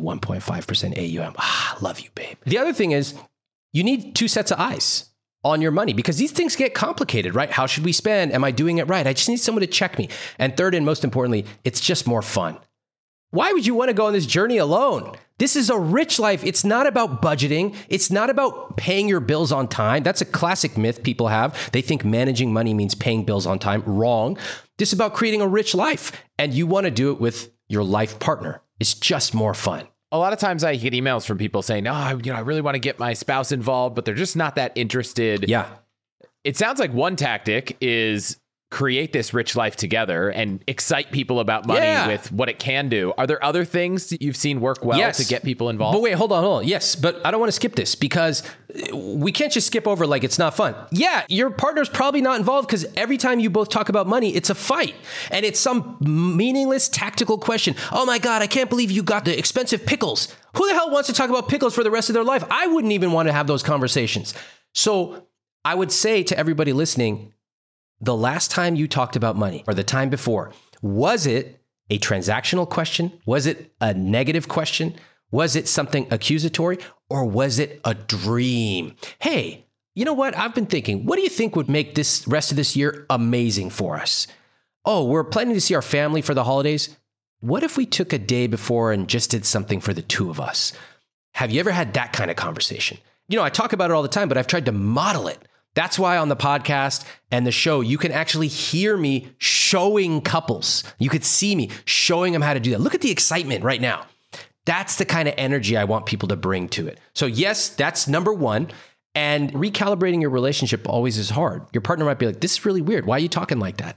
1.5% AUM. Love you, babe. The other thing is you need two sets of eyes on your money, because these things get complicated, right? How should we spend? Am I doing it right? I just need someone to check me. And third, and most importantly, it's just more fun. Why would you want to go on this journey alone? This is a rich life. It's not about budgeting. It's not about paying your bills on time. That's a classic myth people have. They think managing money means paying bills on time. Wrong. This is about creating a rich life. And you want to do it with your life partner. It's just more fun. A lot of times I get emails from people saying, I really want to get my spouse involved, but they're just not that interested. Yeah. It sounds like one tactic is create this rich life together and excite people about money with what it can do. Are there other things that you've seen work well to get people involved? But wait, hold on. Yes, but I don't want to skip this because we can't just skip over like it's not fun. Yeah, your partner's probably not involved because every time you both talk about money, it's a fight. And it's some meaningless tactical question. Oh my God, I can't believe you got the expensive pickles. Who the hell wants to talk about pickles for the rest of their life? I wouldn't even want to have those conversations. So I would say to everybody listening, the last time you talked about money or the time before, was it a transactional question? Was it a negative question? Was it something accusatory? Or was it a dream? Hey, you know what? I've been thinking, what do you think would make this rest of this year amazing for us? Oh, we're planning to see our family for the holidays. What if we took a day before and just did something for the two of us? Have you ever had that kind of conversation? I talk about it all the time, but I've tried to model it. That's why on the podcast and the show, you can actually hear me showing couples. You could see me showing them how to do that. Look at the excitement right now. That's the kind of energy I want people to bring to it. So yes, that's number one. And recalibrating your relationship always is hard. Your partner might be like, this is really weird. Why are you talking like that?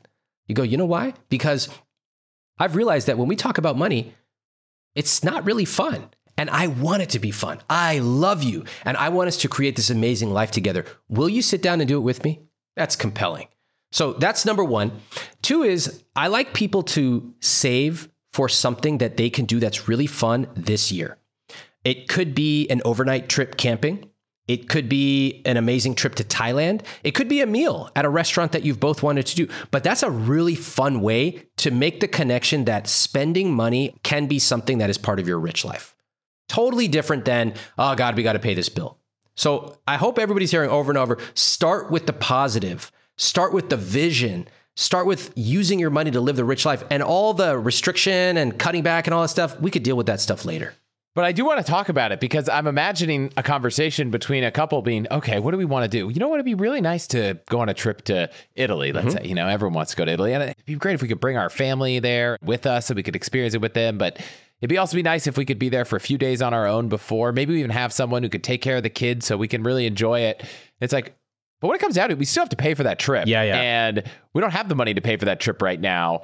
You go, you know why? Because I've realized that when we talk about money, it's not really fun. And I want it to be fun. I love you. And I want us to create this amazing life together. Will you sit down and do it with me? That's compelling. So that's number one. Two is I like people to save for something that they can do that's really fun this year. It could be an overnight trip camping. It could be an amazing trip to Thailand. It could be a meal at a restaurant that you've both wanted to do. But that's a really fun way to make the connection that spending money can be something that is part of your rich life. Totally different than, oh God, we got to pay this bill. So I hope everybody's hearing over and over, start with the positive, start with the vision, start with using your money to live the rich life, and all the restriction and cutting back and all that stuff. We could deal with that stuff later. But I do want to talk about it because I'm imagining a conversation between a couple being, okay, what do we want to do? You know what? It'd be really nice to go on a trip to Italy. Let's say, everyone wants to go to Italy. And it'd be great if we could bring our family there with us so we could experience it with them. But it'd be also be nice if we could be there for a few days on our own before. Maybe we even have someone who could take care of the kids so we can really enjoy it. It's like, but when it comes down to it, we still have to pay for that trip. Yeah. And we don't have the money to pay for that trip right now.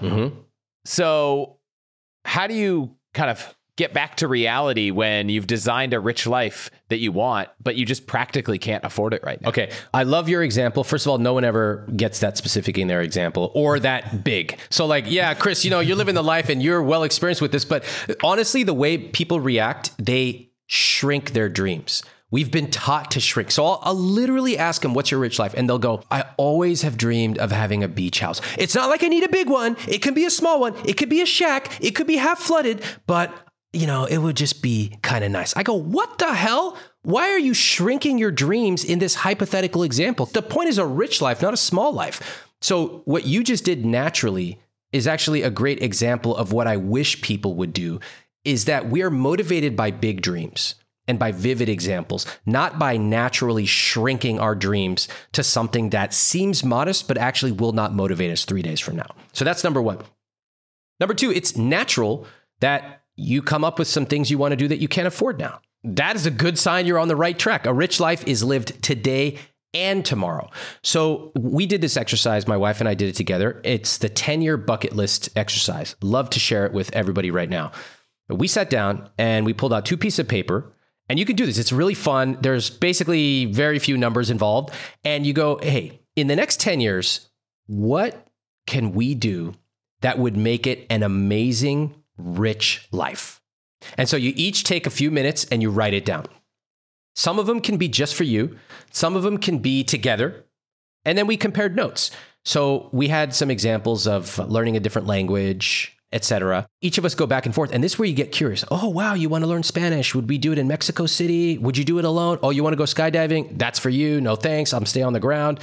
So how do you kind of get back to reality when you've designed a rich life that you want, but you just practically can't afford it right now? Okay. I love your example. First of all, no one ever gets that specific in their example or that big. So like, yeah, Chris, you're living the life and you're well experienced with this, but honestly, the way people react, they shrink their dreams. We've been taught to shrink. So I'll literally ask them, what's your rich life? And they'll go, I always have dreamed of having a beach house. It's not like I need a big one. It can be a small one. It could be a shack. It could be half flooded, but it would just be kind of nice. I go, what the hell? Why are you shrinking your dreams in this hypothetical example? The point is a rich life, not a small life. So what you just did naturally is actually a great example of what I wish people would do, is that we are motivated by big dreams and by vivid examples, not by naturally shrinking our dreams to something that seems modest, but actually will not motivate us 3 days from now. So that's number one. Number two, it's natural that you come up with some things you want to do that you can't afford now. That is a good sign you're on the right track. A rich life is lived today and tomorrow. So we did this exercise. My wife and I did it together. It's the 10-year bucket list exercise. Love to share it with everybody right now. We sat down and we pulled out 2 pieces of paper. And you can do this. It's really fun. There's basically very few numbers involved. And you go, hey, in the next 10 years, what can we do that would make it an amazing, rich life? And so you each take a few minutes and you write it down. Some of them can be just for you. Some of them can be together. And then we compared notes. So we had some examples of learning a different language, etc. Each of us go back and forth. And this is where you get curious. Oh, wow, you want to learn Spanish. Would we do it in Mexico City? Would you do it alone? Oh, you want to go skydiving? That's for you. No, thanks. I'm stay on the ground.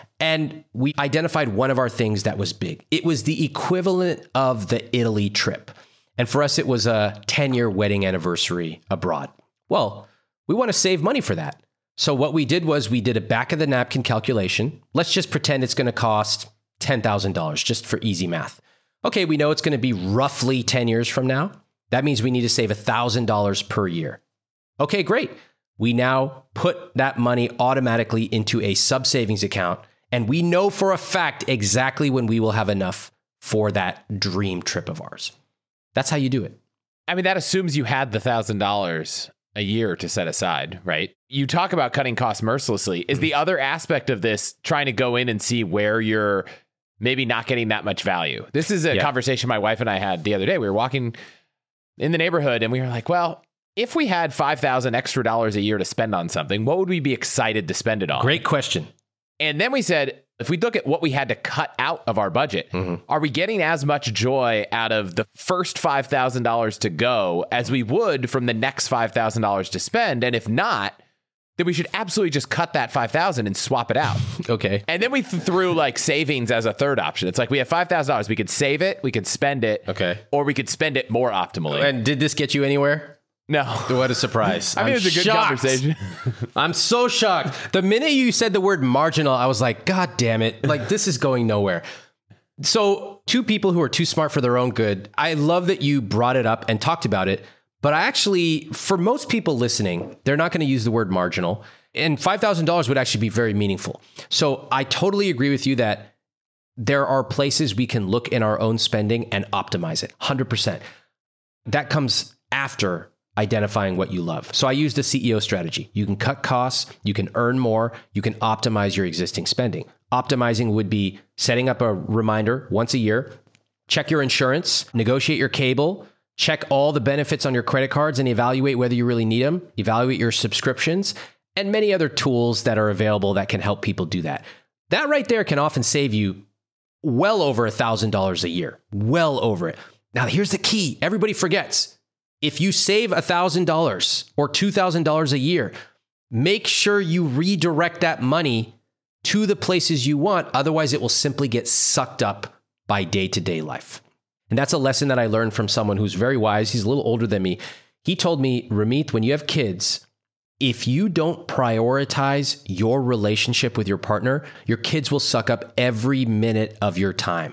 And we identified one of our things that was big. It was the equivalent of the Italy trip. And for us, it was a 10-year wedding anniversary abroad. Well, we want to save money for that. So what we did was we did a back of the napkin calculation. Let's just pretend it's going to cost $10,000 just for easy math. Okay, we know it's going to be roughly 10 years from now. That means we need to save $1,000 per year. Okay, great. We now put that money automatically into a sub-savings account, and we know for a fact exactly when we will have enough for that dream trip of ours. That's how you do it. I mean, that assumes you had the $1,000 a year to set aside, right? You talk about cutting costs mercilessly. Is the other aspect of this trying to go in and see where you're maybe not getting that much value? This is a conversation my wife and I had the other day. We were walking in the neighborhood and we were like, well, if we had $5,000 extra a year to spend on something, what would we be excited to spend it on? Great question. And then we said, if we look at what we had to cut out of our budget, are we getting as much joy out of the first $5,000 to go as we would from the next $5,000 to spend? And if not, then we should absolutely just cut that $5,000 and swap it out. Okay. And then we threw like savings as a third option. It's like we have $5,000. We could save it, we could spend it, or we could spend it more optimally. And did this get you anywhere? No. What a surprise. I mean, it was a good conversation. I'm so shocked. The minute you said the word marginal, I was like, God damn it. Like, this is going nowhere. So 2 people who are too smart for their own good. I love that you brought it up and talked about it. But I actually, for most people listening, they're not going to use the word marginal. And $5,000 would actually be very meaningful. So I totally agree with you that there are places we can look in our own spending and optimize it 100%. That comes after identifying what you love. So I used a CEO strategy. You can cut costs, you can earn more, you can optimize your existing spending. Optimizing would be setting up a reminder once a year, check your insurance, negotiate your cable, check all the benefits on your credit cards and evaluate whether you really need them, evaluate your subscriptions, and many other tools that are available that can help people do that. That right there can often save you well over $1,000 a year, well over it. Now, here's the key. Everybody forgets. If you save $1,000 or $2,000 a year, make sure you redirect that money to the places you want. Otherwise, it will simply get sucked up by day-to-day life. And that's a lesson that I learned from someone who's very wise. He's a little older than me. He told me, Ramit, when you have kids, if you don't prioritize your relationship with your partner, your kids will suck up every minute of your time.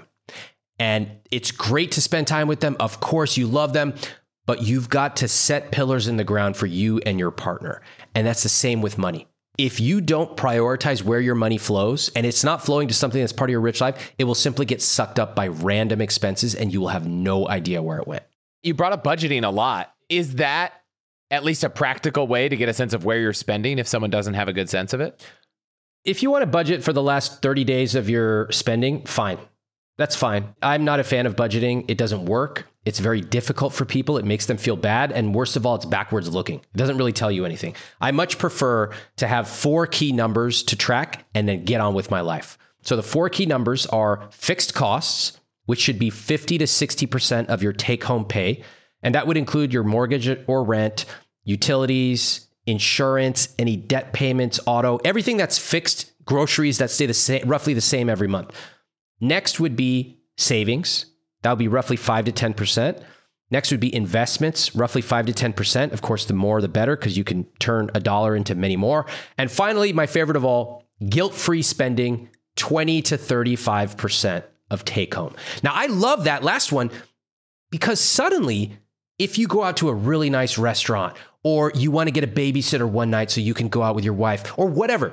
And it's great to spend time with them. Of course, you love them, but you've got to set pillars in the ground for you and your partner. And that's the same with money. If you don't prioritize where your money flows, and it's not flowing to something that's part of your rich life, it will simply get sucked up by random expenses and you will have no idea where it went. You brought up budgeting a lot. Is that at least a practical way to get a sense of where you're spending if someone doesn't have a good sense of it? If you want to budget for the last 30 days of your spending, fine. That's fine. I'm not a fan of budgeting. It doesn't work. It's very difficult for people. It makes them feel bad. And worst of all, it's backwards looking. It doesn't really tell you anything. I much prefer to have 4 key numbers to track and then get on with my life. So the 4 key numbers are fixed costs, which should be 50 to 60% of your take-home pay. And that would include your mortgage or rent, utilities, insurance, any debt payments, auto, everything that's fixed, groceries that stay the same, roughly the same every month. Next would be savings. That would be roughly 5 to 10%. Next would be investments, roughly 5 to 10%. Of course, the more, the better, because you can turn a dollar into many more. And finally, my favorite of all, guilt-free spending, 20 to 35% of take home. Now, I love that last one because suddenly, if you go out to a really nice restaurant or you want to get a babysitter one night so you can go out with your wife or whatever,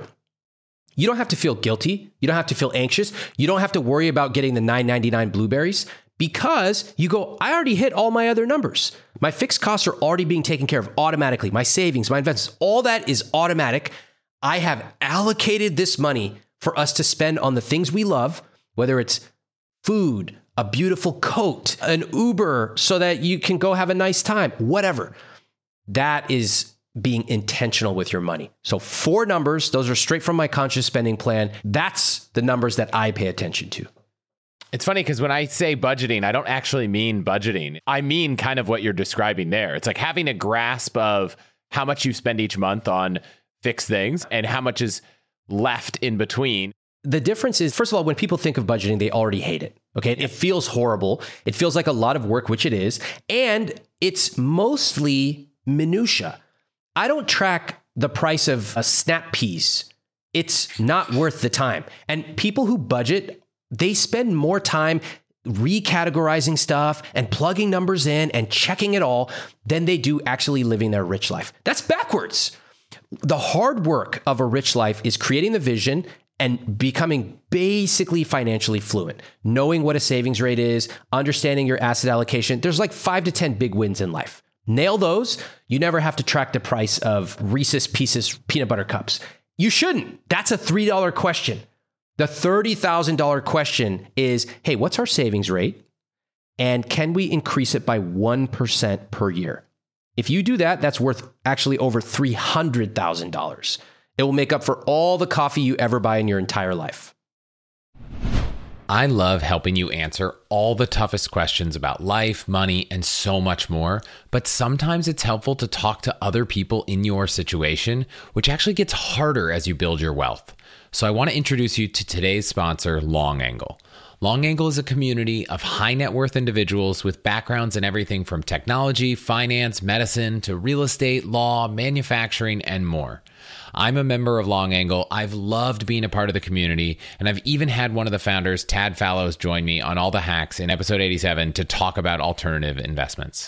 you don't have to feel guilty. You don't have to feel anxious. You don't have to worry about getting the $9.99 blueberries because you go, I already hit all my other numbers. My fixed costs are already being taken care of automatically. My savings, my investments, all that is automatic. I have allocated this money for us to spend on the things we love, whether it's food, a beautiful coat, an Uber so that you can go have a nice time, whatever. That is being intentional with your money. So 4 numbers, those are straight from my conscious spending plan. That's the numbers that I pay attention to. It's funny because when I say budgeting, I don't actually mean budgeting. I mean kind of what you're describing there. It's like having a grasp of how much you spend each month on fixed things and how much is left in between. The difference is, first of all, when people think of budgeting, they already hate it. Okay. It feels horrible. It feels like a lot of work, which it is. And it's mostly minutia. I don't track the price of a snap peas. It's not worth the time. And people who budget, they spend more time recategorizing stuff and plugging numbers in and checking it all than they do actually living their rich life. That's backwards. The hard work of a rich life is creating the vision and becoming basically financially fluent, knowing what a savings rate is, understanding your asset allocation. There's like 5 to 10 big wins in life. Nail those. You never have to track the price of Reese's Pieces peanut butter cups. You shouldn't. That's a $3 question. The $30,000 question is, hey, what's our savings rate? And can we increase it by 1% per year? If you do that, that's worth actually over $300,000. It will make up for all the coffee you ever buy in your entire life. I love helping you answer all the toughest questions about life, money, and so much more. But sometimes it's helpful to talk to other people in your situation, which actually gets harder as you build your wealth. So I want to introduce you to today's sponsor, LongAngle. LongAngle is a community of high net worth individuals with backgrounds in everything from technology, finance, medicine, to real estate, law, manufacturing, and more. I'm a member of LongAngle. I've loved being a part of the community, and I've even had one of the founders, Tad Fallows, join me on All the Hacks in episode 87 to talk about alternative investments.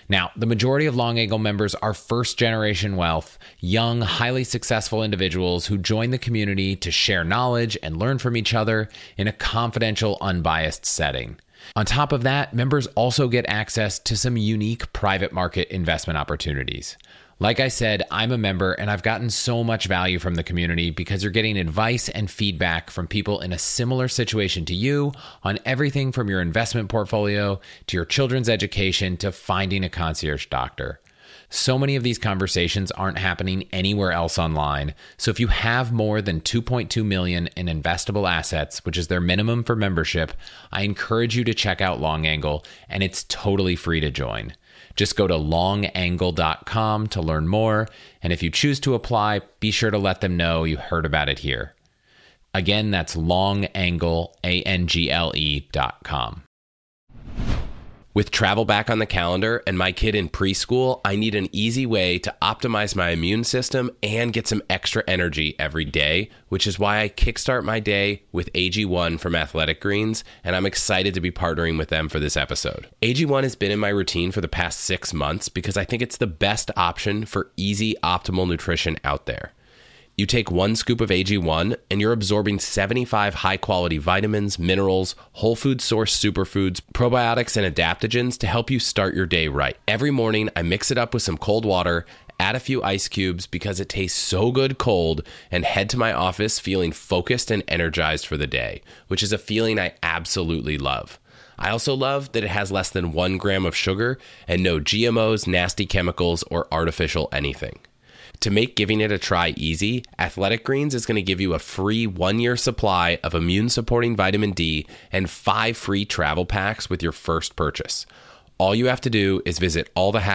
Now, the majority of Long Angle members are first-generation wealth, young, highly successful individuals who join the community to share knowledge and learn from each other in a confidential, unbiased setting. On top of that, members also get access to some unique private market investment opportunities. Like I said, I'm a member and I've gotten so much value from the community because you're getting advice and feedback from people in a similar situation to you on everything from your investment portfolio to your children's education to finding a concierge doctor. So many of these conversations aren't happening anywhere else online. So if you have more than 2.2 million in investable assets, which is their minimum for membership, I encourage you to check out Long Angle, and it's totally free to join. Just go to longangle.com to learn more, and if you choose to apply, be sure to let them know you heard about it here. Again, that's longangle, ANGLE.com. With travel back on the calendar and my kid in preschool, I need an easy way to optimize my immune system and get some extra energy every day, which is why I kickstart my day with AG1 from Athletic Greens, and I'm excited to be partnering with them for this episode. AG1 has been in my routine for the past 6 months because I think it's the best option for easy, optimal nutrition out there. You take 1 scoop of AG1 and you're absorbing 75 high-quality vitamins, minerals, whole food source superfoods, probiotics, and adaptogens to help you start your day right. Every morning, I mix it up with some cold water, add a few ice cubes because it tastes so good cold, and head to my office feeling focused and energized for the day, which is a feeling I absolutely love. I also love that it has less than 1 gram of sugar and no GMOs, nasty chemicals, or artificial anything. To make giving it a try easy, Athletic Greens is going to give you a free 1-year supply of immune-supporting vitamin D and 5 free travel packs with your first purchase. All you have to do is visit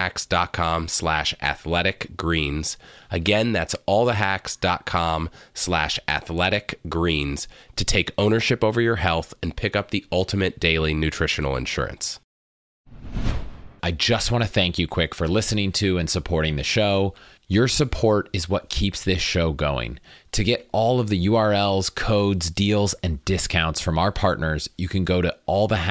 allthehacks.com/athleticgreens. Again, that's allthehacks.com/athleticgreens to take ownership over your health and pick up the ultimate daily nutritional insurance. I just want to thank you quick for listening to and supporting the show. Your support is what keeps this show going. To get all of the URLs, codes, deals, and discounts from our partners, you can go to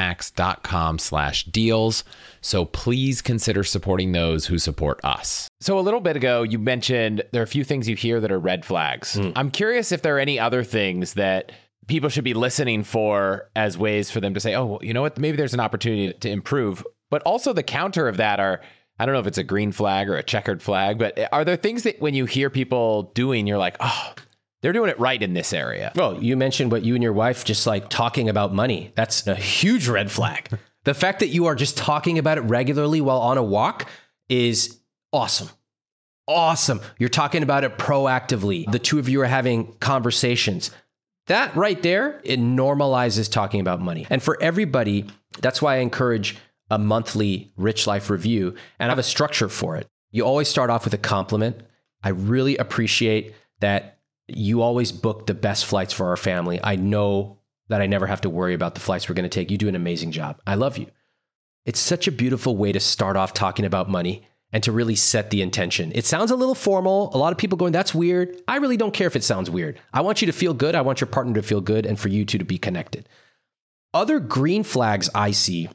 allthehacks.com/deals. So please consider supporting those who support us. So a little bit ago, you mentioned there are a few things you hear that are red flags. I'm curious if there are any other things that people should be listening for as ways for them to say, oh, well, you know what, maybe there's an opportunity to improve. But also the counter of that are, I don't know if it's a green flag or a checkered flag, but are there things that when you hear people doing, you're like, oh, they're doing it right in this area? Well, you mentioned what you and your wife just like talking about money. That's a huge red flag. The fact that you are just talking about it regularly while on a walk is awesome. Awesome. You're talking about it proactively. The two of you are having conversations. That right there, it normalizes talking about money. And for everybody, that's why I encourage a monthly Rich Life review, and I have a structure for it. You always start off with a compliment. I really appreciate that you always book the best flights for our family. I know that I never have to worry about the flights we're going to take. You do an amazing job. I love you. It's such a beautiful way to start off talking about money and to really set the intention. It sounds a little formal. A lot of people going, that's weird. I really don't care if it sounds weird. I want you to feel good. I want your partner to feel good and for you two to be connected. Other green flags I see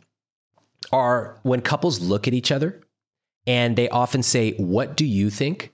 are when couples look at each other and they often say, what do you think?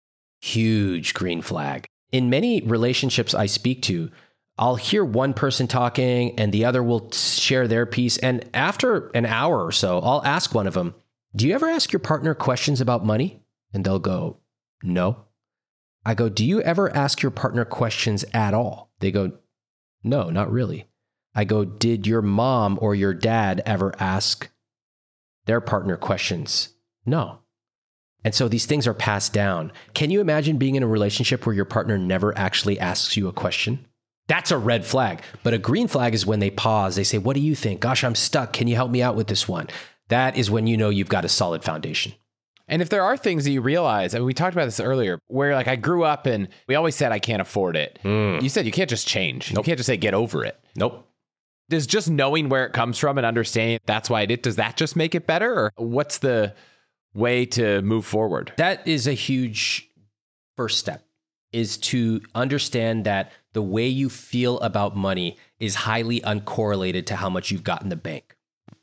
Huge green flag. In many relationships I speak to, I'll hear one person talking and the other will share their piece. And after an hour or so, I'll ask one of them, do you ever ask your partner questions about money? And they'll go, no. I go, do you ever ask your partner questions at all? They go, no, not really. I go, did your mom or your dad ever ask their partner questions? No. And so these things are passed down. Can you imagine being in a relationship where your partner never actually asks you a question? That's a red flag. But a green flag is when they pause. They say, what do you think? Gosh, I'm stuck. Can you help me out with this one? That is when you know you've got a solid foundation. And if there are things that you realize, I mean, we talked about this earlier, where like I grew up and we always said, I can't afford it. You said you can't just change. Nope. You can't just say, get over it. Nope. Does just knowing where it comes from and understanding that's why it is, does that just make it better? Or what's the way to move forward? That is a huge first step, is to understand that the way you feel about money is highly uncorrelated to how much you've got in the bank.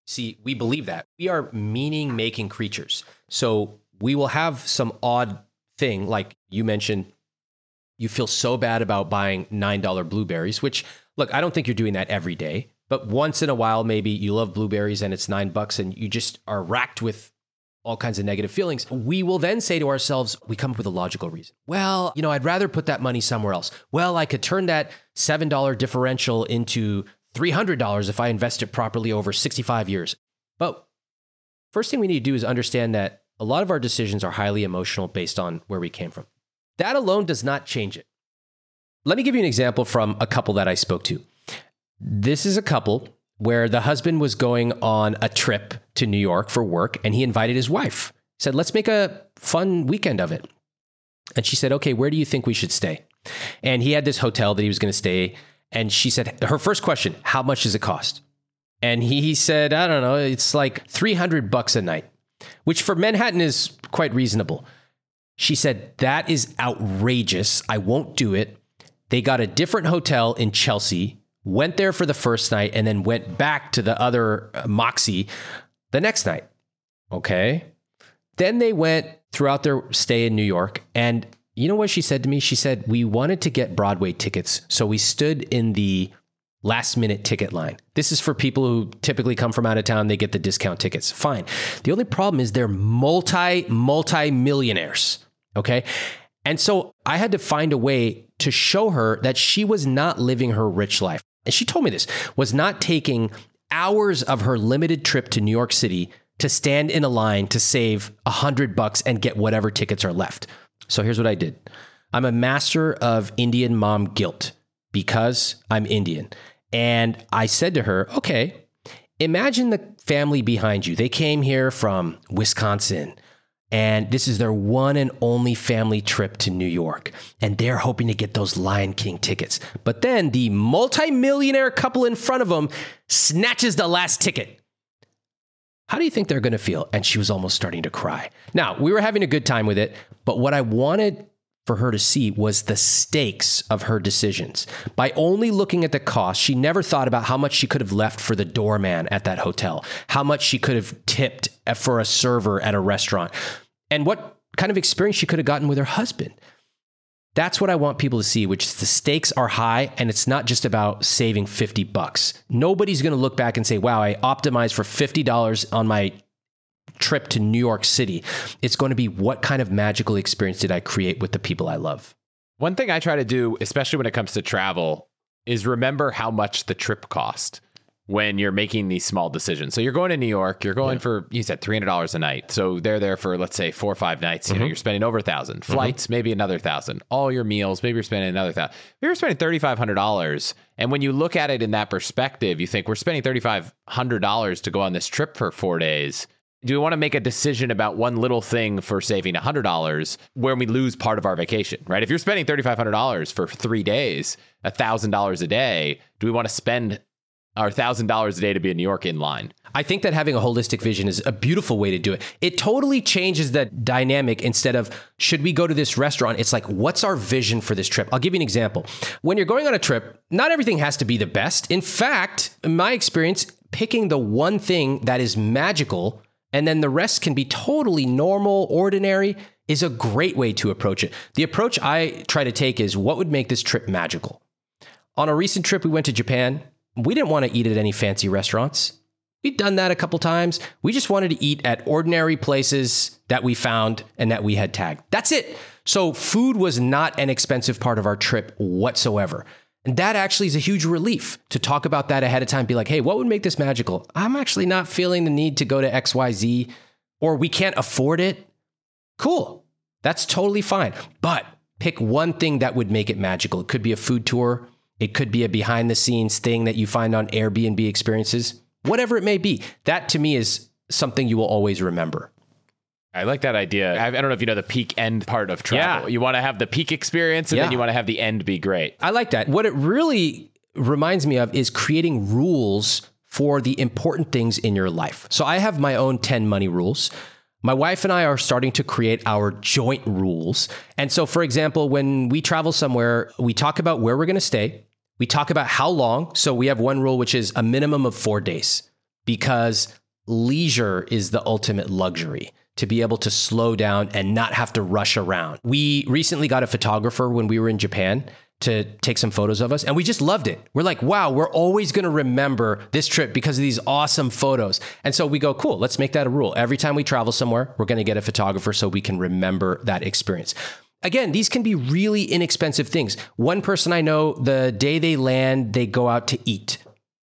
See, we believe that. We are meaning-making creatures. So we will have some odd thing, like you mentioned, you feel so bad about buying $9 blueberries, which, look, I don't think you're doing that every day. But once in a while, maybe you love blueberries and it's $9 and you just are racked with all kinds of negative feelings. We will then say to ourselves, we come up with a logical reason. Well, I'd rather put that money somewhere else. Well, I could turn that $7 differential into $300 if I invest it properly over 65 years. But first thing we need to do is understand that a lot of our decisions are highly emotional based on where we came from. That alone does not change it. Let me give you an example from a couple that I spoke to. This is a couple where the husband was going on a trip to New York for work and he invited his wife. He said, let's make a fun weekend of it. And she said, okay, where do you think we should stay? And he had this hotel that he was going to stay. And she said, her first question, how much does it cost? And he said, I don't know, it's like $300 a night, which for Manhattan is quite reasonable. She said, that is outrageous. I won't do it. They got a different hotel in Chelsea, went there for the first night, and then went back to the other Moxie the next night. Okay. Then they went throughout their stay in New York. And you know what she said to me? She said, we wanted to get Broadway tickets. So we stood in the last minute ticket line. This is for people who typically come from out of town. They get the discount tickets. Fine. The only problem is they're multi-millionaires. Okay. And so I had to find a way to show her that she was not living her rich life. And she told me this, was not taking hours of her limited trip to New York City to stand in a line to save $100 and get whatever tickets are left. So here's what I did. I'm a master of Indian mom guilt because I'm Indian. And I said to her, okay, imagine the family behind you. They came here from Wisconsin, and this is their one and only family trip to New York. And they're hoping to get those Lion King tickets. But then the multimillionaire couple in front of them snatches the last ticket. How do you think they're going to feel? And she was almost starting to cry. Now, we were having a good time with it, but what I wanted for her to see was the stakes of her decisions. By only looking at the cost, she never thought about how much she could have left for the doorman at that hotel, how much she could have tipped for a server at a restaurant, and what kind of experience she could have gotten with her husband. That's what I want people to see, which is the stakes are high and it's not just about saving $50. Nobody's going to look back and say, wow, I optimized for $50 on my trip to New York City. It's going to be what kind of magical experience did I create with the people I love? One thing I try to do, especially when it comes to travel, is remember how much the trip cost when you're making these small decisions. So you're going to New York, you're going for, you said $300 a night. So they're there for, let's say, 4 or 5 nights. You know, you're spending over $1,000. Flights, maybe another $1,000. All your meals, maybe you're spending another $1,000. Maybe you're spending $3,500. And when you look at it in that perspective, you think we're spending $3,500 to go on this trip for 4 days. Do we want to make a decision about one little thing for saving $100 where we lose part of our vacation, right? If you're spending $3,500 for 3 days, $1,000 a day, do we want to spend our $1,000 a day to be in New York in line? I think that having a holistic vision is a beautiful way to do it. It totally changes the dynamic. Instead of, should we go to this restaurant? It's like, what's our vision for this trip? I'll give you an example. When you're going on a trip, not everything has to be the best. In fact, in my experience, picking the one thing that is magical and then the rest can be totally normal, ordinary, is a great way to approach it. The approach I try to take is, what would make this trip magical? On a recent trip, we went to Japan. We didn't want to eat at any fancy restaurants. We'd done that a couple times. We just wanted to eat at ordinary places that we found and that we had tagged. That's it. So food was not an expensive part of our trip whatsoever. And that actually is a huge relief to talk about that ahead of time. Be like, hey, what would make this magical? I'm actually not feeling the need to go to XYZ, or we can't afford it. Cool. That's totally fine. But pick one thing that would make it magical. It could be a food tour. It could be a behind the scenes thing that you find on Airbnb experiences, whatever it may be. That to me is something you will always remember. I like that idea. I don't know if you know the peak end part of travel. Yeah. You want to have the peak experience and then you want to have the end be great. I like that. What it really reminds me of is creating rules for the important things in your life. So I have my own 10 money rules. My wife and I are starting to create our joint rules. And so, for example, when we travel somewhere, we talk about where we're going to stay. We talk about how long. So we have one rule, which is a minimum of 4 days, because leisure is the ultimate luxury, to be able to slow down and not have to rush around. We recently got a photographer when we were in Japan to take some photos of us, and we just loved it. We're like, wow, we're always going to remember this trip because of these awesome photos. And so we go, cool, let's make that a rule. Every time we travel somewhere, we're going to get a photographer so we can remember that experience. Again, these can be really inexpensive things. One person I know, the day they land, they go out to eat.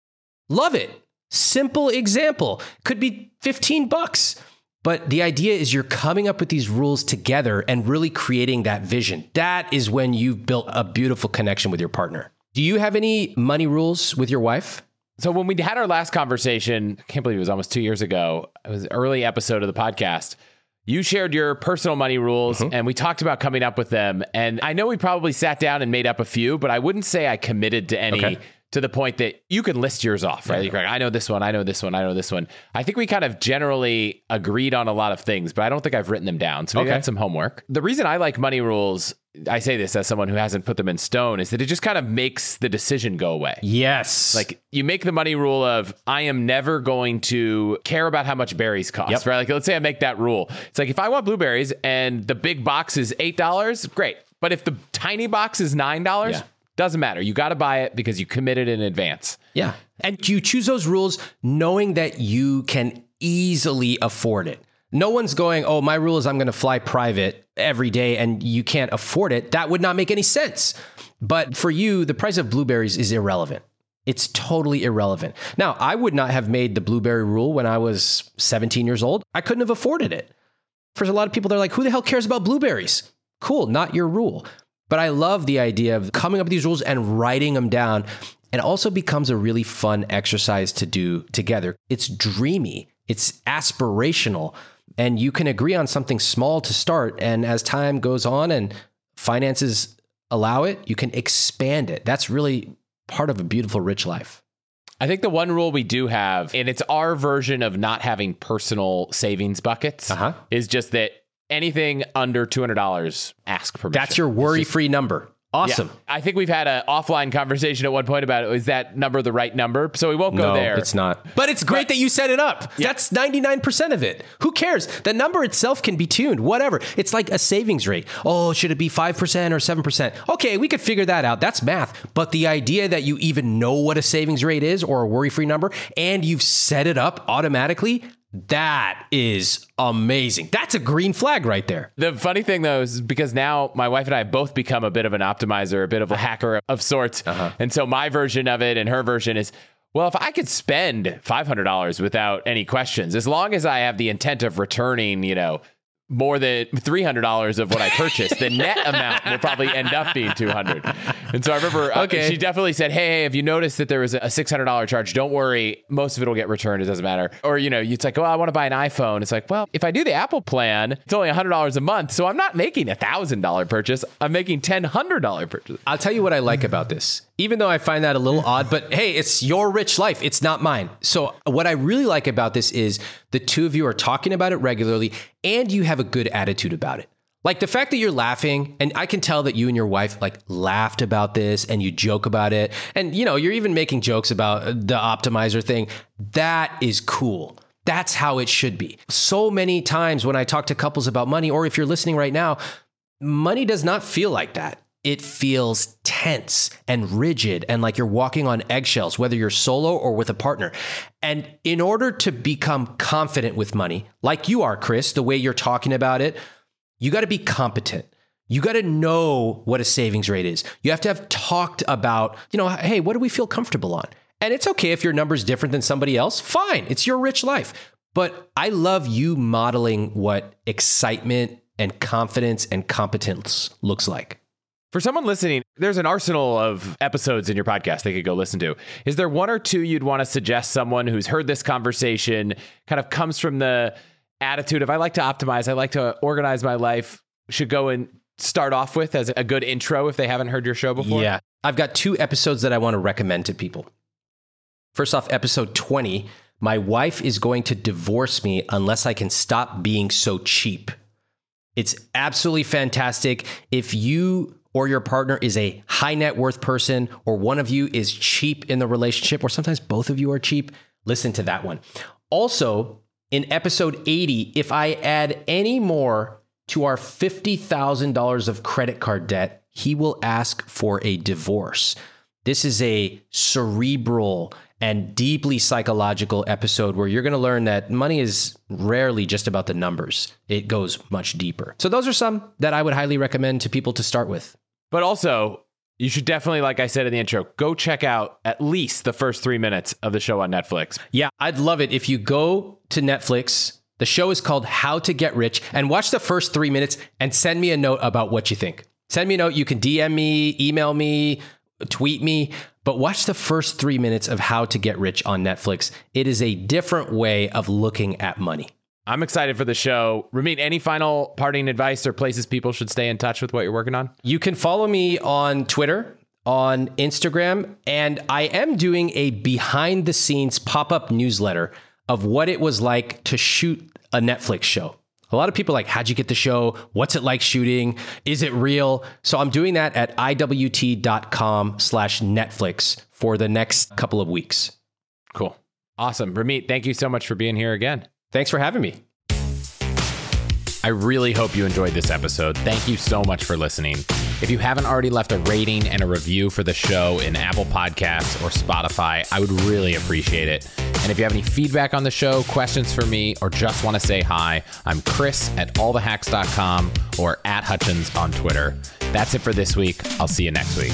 Love it. Simple example. Could be $15. But the idea is you're coming up with these rules together and really creating that vision. That is when you've built a beautiful connection with your partner. Do you have any money rules with your wife? So when we had our last conversation, I can't believe it was almost 2 years ago. It was an early episode of the podcast. You shared your personal money rules and we talked about coming up with them. And I know we probably sat down and made up a few, but I wouldn't say I committed to any to the point that you can list yours off, right? You're like, I know this one, I know this one, I know this one. I think we kind of generally agreed on a lot of things, but I don't think I've written them down. So maybe that's some homework. The reason I like money rules, I say this as someone who hasn't put them in stone, is that it just kind of makes the decision go away. Yes. Like you make the money rule of, I am never going to care about how much berries cost, right? Like let's say I make that rule. It's like, if I want blueberries and the big box is $8, great. But if the tiny box is $9, doesn't matter. You got to buy it because you committed in advance. Yeah. And you choose those rules knowing that you can easily afford it. No one's going, oh, my rule is I'm going to fly private every day and you can't afford it. That would not make any sense. But for you, the price of blueberries is irrelevant. It's totally irrelevant. Now, I would not have made the blueberry rule when I was 17 years old. I couldn't have afforded it. For a lot of people, they're like, who the hell cares about blueberries? Cool, not your rule. But I love the idea of coming up with these rules and writing them down. And also becomes a really fun exercise to do together. It's dreamy. It's aspirational. And you can agree on something small to start. And as time goes on and finances allow it, you can expand it. That's really part of a beautiful, rich life. I think the one rule we do have, and it's our version of not having personal savings buckets, is just that anything under $200, ask permission. That's your worry-free number. Awesome. Yeah. I think we've had an offline conversation at one point about, is that number the right number? So we won't go there. No, it's not. But it's great that you set it up. Yeah. That's 99% of it. Who cares? The number itself can be tuned, whatever. It's like a savings rate. Oh, should it be 5% or 7%? Okay, we could figure that out. That's math. But the idea that you even know what a savings rate is or a worry-free number, and you've set it up automatically, that is amazing. That's a green flag right there. The funny thing, though, is because now my wife and I have both become a bit of an optimizer, a bit of a hacker of sorts. And so my version of it and her version is, well, if I could spend $500 without any questions, as long as I have the intent of returning, more than $300 of what I purchased, the net amount will probably end up being $200. And so I remember she definitely said, hey, if you notice that there was a $600 charge, don't worry. Most of it will get returned. It doesn't matter. Or, it's like, oh, I want to buy an iPhone. It's like, well, if I do the Apple plan, it's only $100 a month. So I'm not making $1,000 purchase. I'm making $1,000 purchase. I'll tell you what I like about this. Even though I find that a little odd, but hey, it's your rich life. It's not mine. So what I really like about this is the two of you are talking about it regularly and you have a good attitude about it. Like the fact that you're laughing, and I can tell that you and your wife laughed about this and you joke about it. And you're even making jokes about the optimizer thing. That is cool. That's how it should be. So many times when I talk to couples about money, or if you're listening right now, money does not feel like that. It feels tense and rigid and like you're walking on eggshells, whether you're solo or with a partner. And in order to become confident with money, like you are, Chris, the way you're talking about it, you got to be competent. You got to know what a savings rate is. You have to have talked about, hey, what do we feel comfortable on? And it's okay if your number's different than somebody else. Fine. It's your rich life. But I love you modeling what excitement and confidence and competence looks like. For someone listening, there's an arsenal of episodes in your podcast they could go listen to. Is there one or two you'd want to suggest someone who's heard this conversation, kind of comes from the attitude of, I like to optimize, I like to organize my life, should go and start off with as a good intro if they haven't heard your show before? Yeah. I've got 2 episodes that I want to recommend to people. First off, episode 20, my wife is going to divorce me unless I can stop being so cheap. It's absolutely fantastic. If you or your partner is a high net worth person, or one of you is cheap in the relationship, or sometimes both of you are cheap, listen to that one. Also, in episode 80, if I add any more to our $50,000 of credit card debt, he will ask for a divorce. This is a cerebral and deeply psychological episode where you're going to learn that money is rarely just about the numbers. It goes much deeper. So those are some that I would highly recommend to people to start with. But also, you should definitely, like I said in the intro, go check out at least the first 3 minutes of the show on Netflix. Yeah, I'd love it if you go to Netflix. The show is called How to Get Rich, and watch the first 3 minutes and send me a note about what you think. Send me a note. You can DM me, email me, tweet me, but watch the first 3 minutes of How to Get Rich on Netflix. It is a different way of looking at money. I'm excited for the show. Ramit, any final parting advice or places people should stay in touch with what you're working on? You can follow me on Twitter, on Instagram, and I am doing a behind the scenes pop-up newsletter of what it was like to shoot a Netflix show. A lot of people are like, how'd you get the show? What's it like shooting? Is it real? So I'm doing that at iwt.com/Netflix for the next couple of weeks. Cool. Awesome. Ramit, thank you so much for being here again. Thanks for having me. I really hope you enjoyed this episode. Thank you so much for listening. If you haven't already left a rating and a review for the show in Apple Podcasts or Spotify, I would really appreciate it. And if you have any feedback on the show, questions for me, or just want to say hi, I'm Chris at allthehacks.com or at Hutchins on Twitter. That's it for this week. I'll see you next week.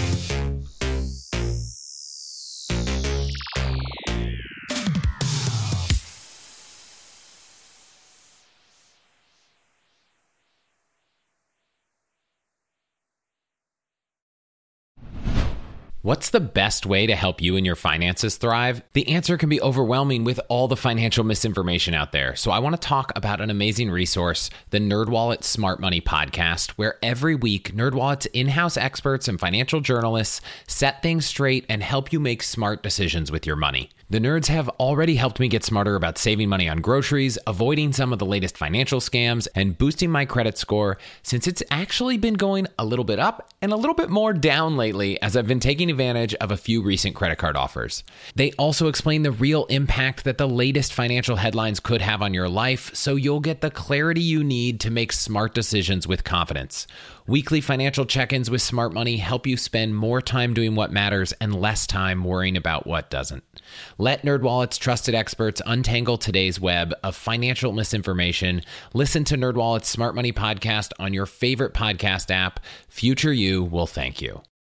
What's the best way to help you and your finances thrive? The answer can be overwhelming with all the financial misinformation out there. So I want to talk about an amazing resource, the NerdWallet Smart Money Podcast, where every week NerdWallet's in-house experts and financial journalists set things straight and help you make smart decisions with your money. The nerds have already helped me get smarter about saving money on groceries, avoiding some of the latest financial scams, and boosting my credit score, since it's actually been going a little bit up and a little bit more down lately as I've been taking advantage of a few recent credit card offers. They also explain the real impact that the latest financial headlines could have on your life, so you'll get the clarity you need to make smart decisions with confidence. Weekly financial check-ins with Smart Money help you spend more time doing what matters and less time worrying about what doesn't. Let NerdWallet's trusted experts untangle today's web of financial misinformation. Listen to NerdWallet's Smart Money Podcast on your favorite podcast app. Future you will thank you.